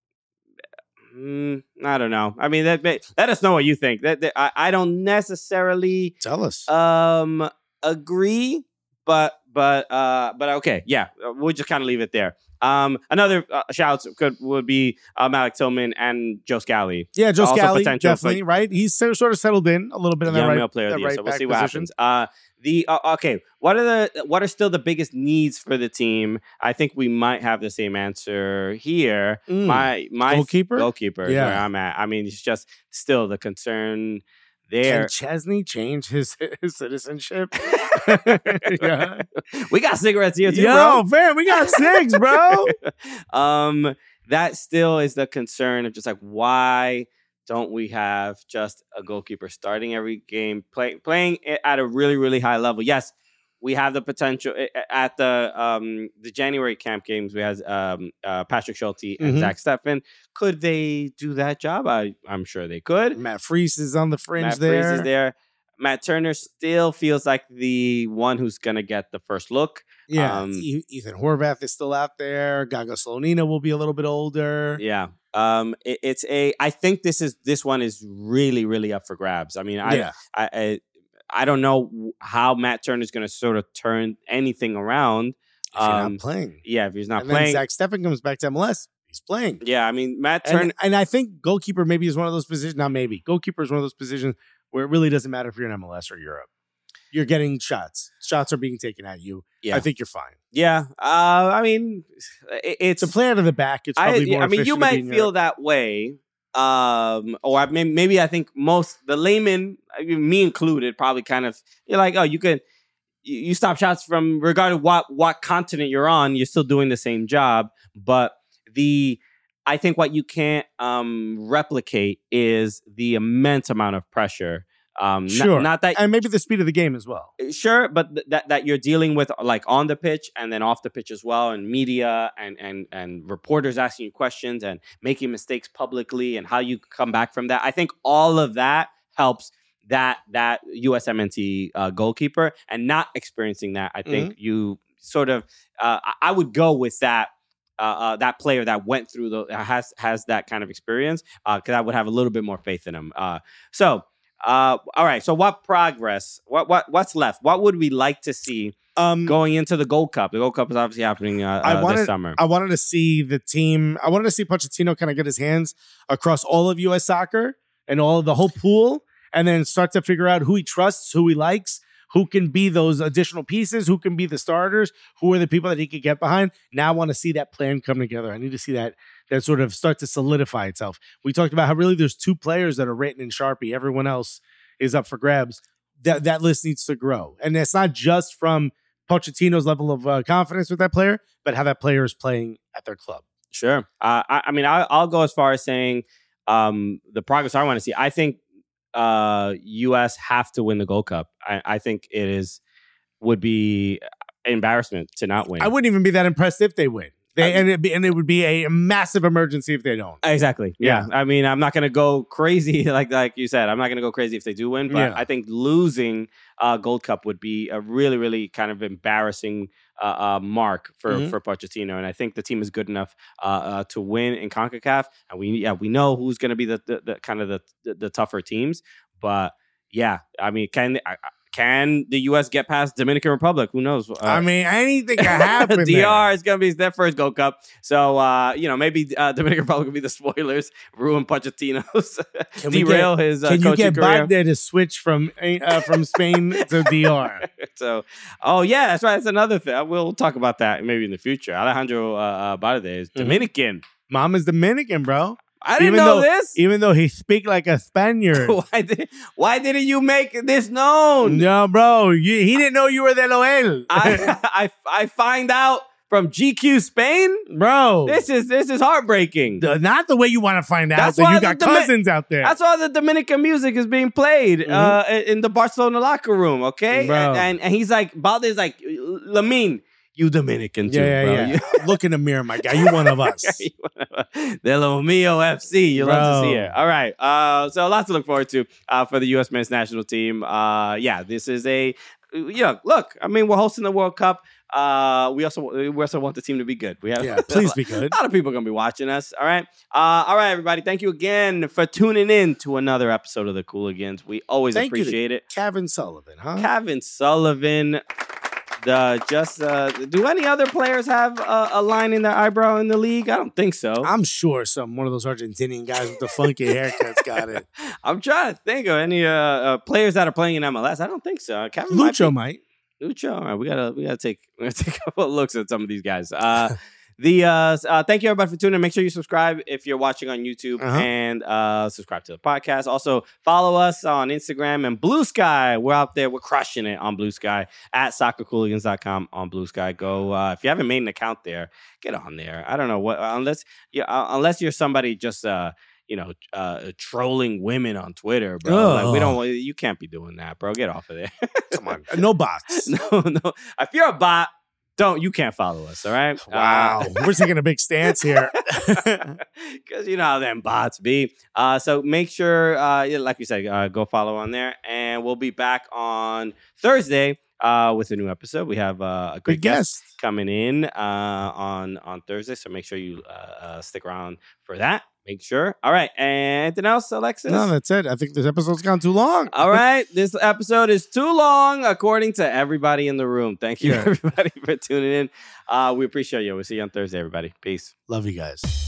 B: Mm, I don't know. I mean, that, that- let us know what you think. That, that- I, I don't necessarily
A: Tell us.
B: um agree, but but uh but okay, yeah, we'll just kind of leave it there. Um, another uh, shouts could would be uh, Malik Tillman and Joe Scally.
A: yeah, Joe
B: also
A: Scally,
B: potential,
A: definitely, right? He's so- sort of settled in a little bit in that
B: Young
A: right,
B: male player of
A: that
B: the year.
A: right
B: So we'll
A: back
B: see what
A: position.
B: happens. Uh, the uh, okay, what are the what are still the biggest needs for the team? I think we might have the same answer here.
A: Mm.
B: My my
A: Goalkeeper?
B: goalkeeper is
A: Yeah.
B: where I'm at. I mean, it's just still the concern there.
A: Can Chesney change his, his citizenship? yeah.
B: We got cigarettes here too,
A: Yo,
B: bro.
A: man, we got six, bro.
B: um, that still is the concern of just like, why don't we have just a goalkeeper starting every game, play, playing it at a really, really high level? Yes, we have the potential at the um, the January camp games. We had um, uh, Patrick Schulte and
A: Mhm.
B: Zach Steffen. Could they do that job? I, I'm sure they could.
A: Matt Freese is on the fringe
B: Matt
A: there.
B: Freese is there. Matt Turner still feels like the one who's going to get the first look.
A: Yeah,
B: Um,
A: E- Ethan Horvath is still out there. Gaga Slonina will be a little bit older.
B: Yeah. Um, it, it's a. I think this is this one is really really up for grabs. I mean, I
A: Yeah.
B: I, I I don't know how Matt Turner is going to sort of turn anything around.
A: If you're
B: Um,
A: not playing.
B: Yeah, if he's not
A: and
B: playing.
A: then Zach Steffen comes back to M L S. He's playing.
B: Yeah, I mean Matt Turner.
A: And, and I think goalkeeper maybe is one of those positions. Not maybe. Goalkeeper is one of those positions where it really doesn't matter if you're in M L S or Europe. You're getting shots. Shots are being taken at you.
B: Yeah.
A: I think you're fine.
B: Yeah, uh, I mean, it, it's
A: To play out of the back, it's
B: I,
A: probably more
B: I mean, you
A: efficient to be
B: might
A: in
B: feel
A: Europe.
B: that way, um, or I mean, maybe I think most the layman, I mean, me included, probably kind of you're like, oh, you could you, you stop shots from regardless what what continent you're on, you're still doing the same job. But the I think what you can't um, replicate is the immense amount of pressure. Um, n-
A: Sure.
B: not that
A: And maybe the speed of the game as well.
B: Sure, but th- that that you're dealing with like on the pitch and then off the pitch as well, and media and and and reporters asking you questions and making mistakes publicly and how you come back from that. I think all of that helps that that U S M N T uh, goalkeeper, and not experiencing that. I think you sort of uh, I- I would go with that. Uh, uh, that player that went through the has has that kind of experience because I would have a little bit more faith in him. Uh, so. Uh, all right. So, what progress? What what what's left? What would we like to see
A: Um,
B: going into the Gold Cup? The Gold Cup is obviously happening uh,
A: I
B: uh,
A: wanted,
B: this summer.
A: I wanted to see the team. I wanted to see Pochettino kind of get his hands across all of U S soccer and all of the whole pool, and then start to figure out who he trusts, who he likes, who can be those additional pieces, who can be the starters, who are the people that he could get behind. Now I want to see that plan come together. I need to see that that sort of start to solidify itself. We talked about how really there's two players that are written in Sharpie. Everyone else is up for grabs. That that list needs to grow, and it's not just from Pochettino's level of uh, confidence with that player, but how that player is playing at their club.
B: Sure. Uh, I, I mean, I, I'll go as far as saying um, the progress I want to see. I think uh, U S have to win the Gold Cup. I, I think it is would be an embarrassment to not win.
A: I wouldn't even be that impressed if they win. They,
B: I-
A: and, it be, and it would be a massive emergency if they don't.
B: Exactly. Yeah.
A: Yeah.
B: I mean, I'm not going to go crazy like like you said. I'm not going to go crazy if they do win, but
A: Yeah.
B: I think losing uh, Gold Cup would be a really, really kind of embarrassing uh, uh, mark for
A: Mhm.
B: for Pochettino. And I think the team is good enough uh, uh, to win in CONCACAF. And we yeah we know who's going to be the, the the kind of the, the the tougher teams. But yeah, I mean, can I, I- can the U S get past Dominican Republic? Who knows? Uh,
A: I mean, anything can happen.
B: D R
A: there.
B: is going to be their first Gold Cup. So, uh, you know, maybe uh, Dominican Republic will be the spoilers, ruin Pochettino's,
A: Can we
B: derail
A: get-
B: his uh,
A: Can you
B: coaching
A: get
B: career.
A: Baghdad to switch from uh, from Spain to D R?
B: So, oh, yeah, that's right. That's another thing. We'll talk about that maybe in the future. Alejandro uh, uh, Balde is
A: Mm-hmm.
B: Dominican.
A: Mama's Dominican, bro.
B: I didn't
A: Even
B: know
A: though-
B: this.
A: Even though he speak like a Spaniard.
B: why, did, why didn't you make this known?
A: No, bro. You, he didn't know you were de Loel.
B: I, I, I find out from G Q Spain.
A: bro.
B: This is this is heartbreaking.
A: The- not the way you want to find out
B: That's
A: that
B: why
A: you
B: the
A: got
B: Domi-
A: cousins out there.
B: That's why the Dominican music is being played uh, in the Barcelona locker room, okay?
A: Mm-hmm. Bro.
B: And, and and he's like, Balde's like, Lamine, you Dominican too,
A: yeah,
B: bro.
A: yeah, yeah. Look in the mirror, my guy. You one of us.
B: You- De Lo Mio F C. You love to see
A: Bro.
B: it. All right. Uh, so lots to look forward to uh, for the U S men's national team. Uh, yeah, this is a, yeah, look, I mean, we're hosting the World Cup. Uh, we also we also want the team to be good. We have
A: Yeah, please be good.
B: A lot of people are gonna be watching us. All right, uh, all right, everybody. Thank you again for tuning in to another episode of the Cooligans. We always
A: Thank you to
B: appreciate it.
A: Kevin Sullivan, huh?
B: Kevin Sullivan. The just uh, do any other players have uh, a line in their eyebrow in the league? I don't think so.
A: I'm sure some one of those Argentinian guys with the funky haircuts got it.
B: I'm trying to think of any uh, uh, players that are playing in M L S. I don't think so. Kevin might
A: Lucho
B: be-
A: might.
B: Lucho. All right, we gotta we gotta take we gotta take a couple of looks at some of these guys. Uh, the uh, uh, thank you everybody for tuning in. Make sure you subscribe if you're watching on YouTube
A: Uh-huh.
B: and uh, subscribe to the podcast. Also follow us on Instagram and Blue Sky. We're out there. We're crushing it on Blue Sky at soccer cooligans dot com on Blue Sky. Go uh, if you haven't made an account there, get on there. I don't know what unless you uh, unless you're somebody just uh, you know, uh, trolling women on Twitter, bro. Like, we
A: Ugh.
B: don't, you can't be doing that, bro. Get off of there.
A: Come on. No bots.
B: no, no. If you're a bot, don't, you can't follow us, all right?
A: Wow.
B: Uh,
A: We're taking a big stance here.
B: Because you know how them bots be. Uh, so make sure, uh, yeah, like you said, uh, go follow on there. And we'll be back on Thursday uh, with a new episode. We have uh, a great
A: Big
B: guest
A: guest.
B: coming in uh, on, on Thursday. So make sure you uh, uh, stick around for that. Make sure. All right. Anything else, Alexis?
A: No, that's it. I think this episode's gone too long.
B: All right. This episode is too long, according to everybody in the room. Thank you,
A: Yeah.
B: everybody, for tuning in. Uh, we appreciate you. We'll see you on Thursday, everybody. Peace.
A: Love you guys.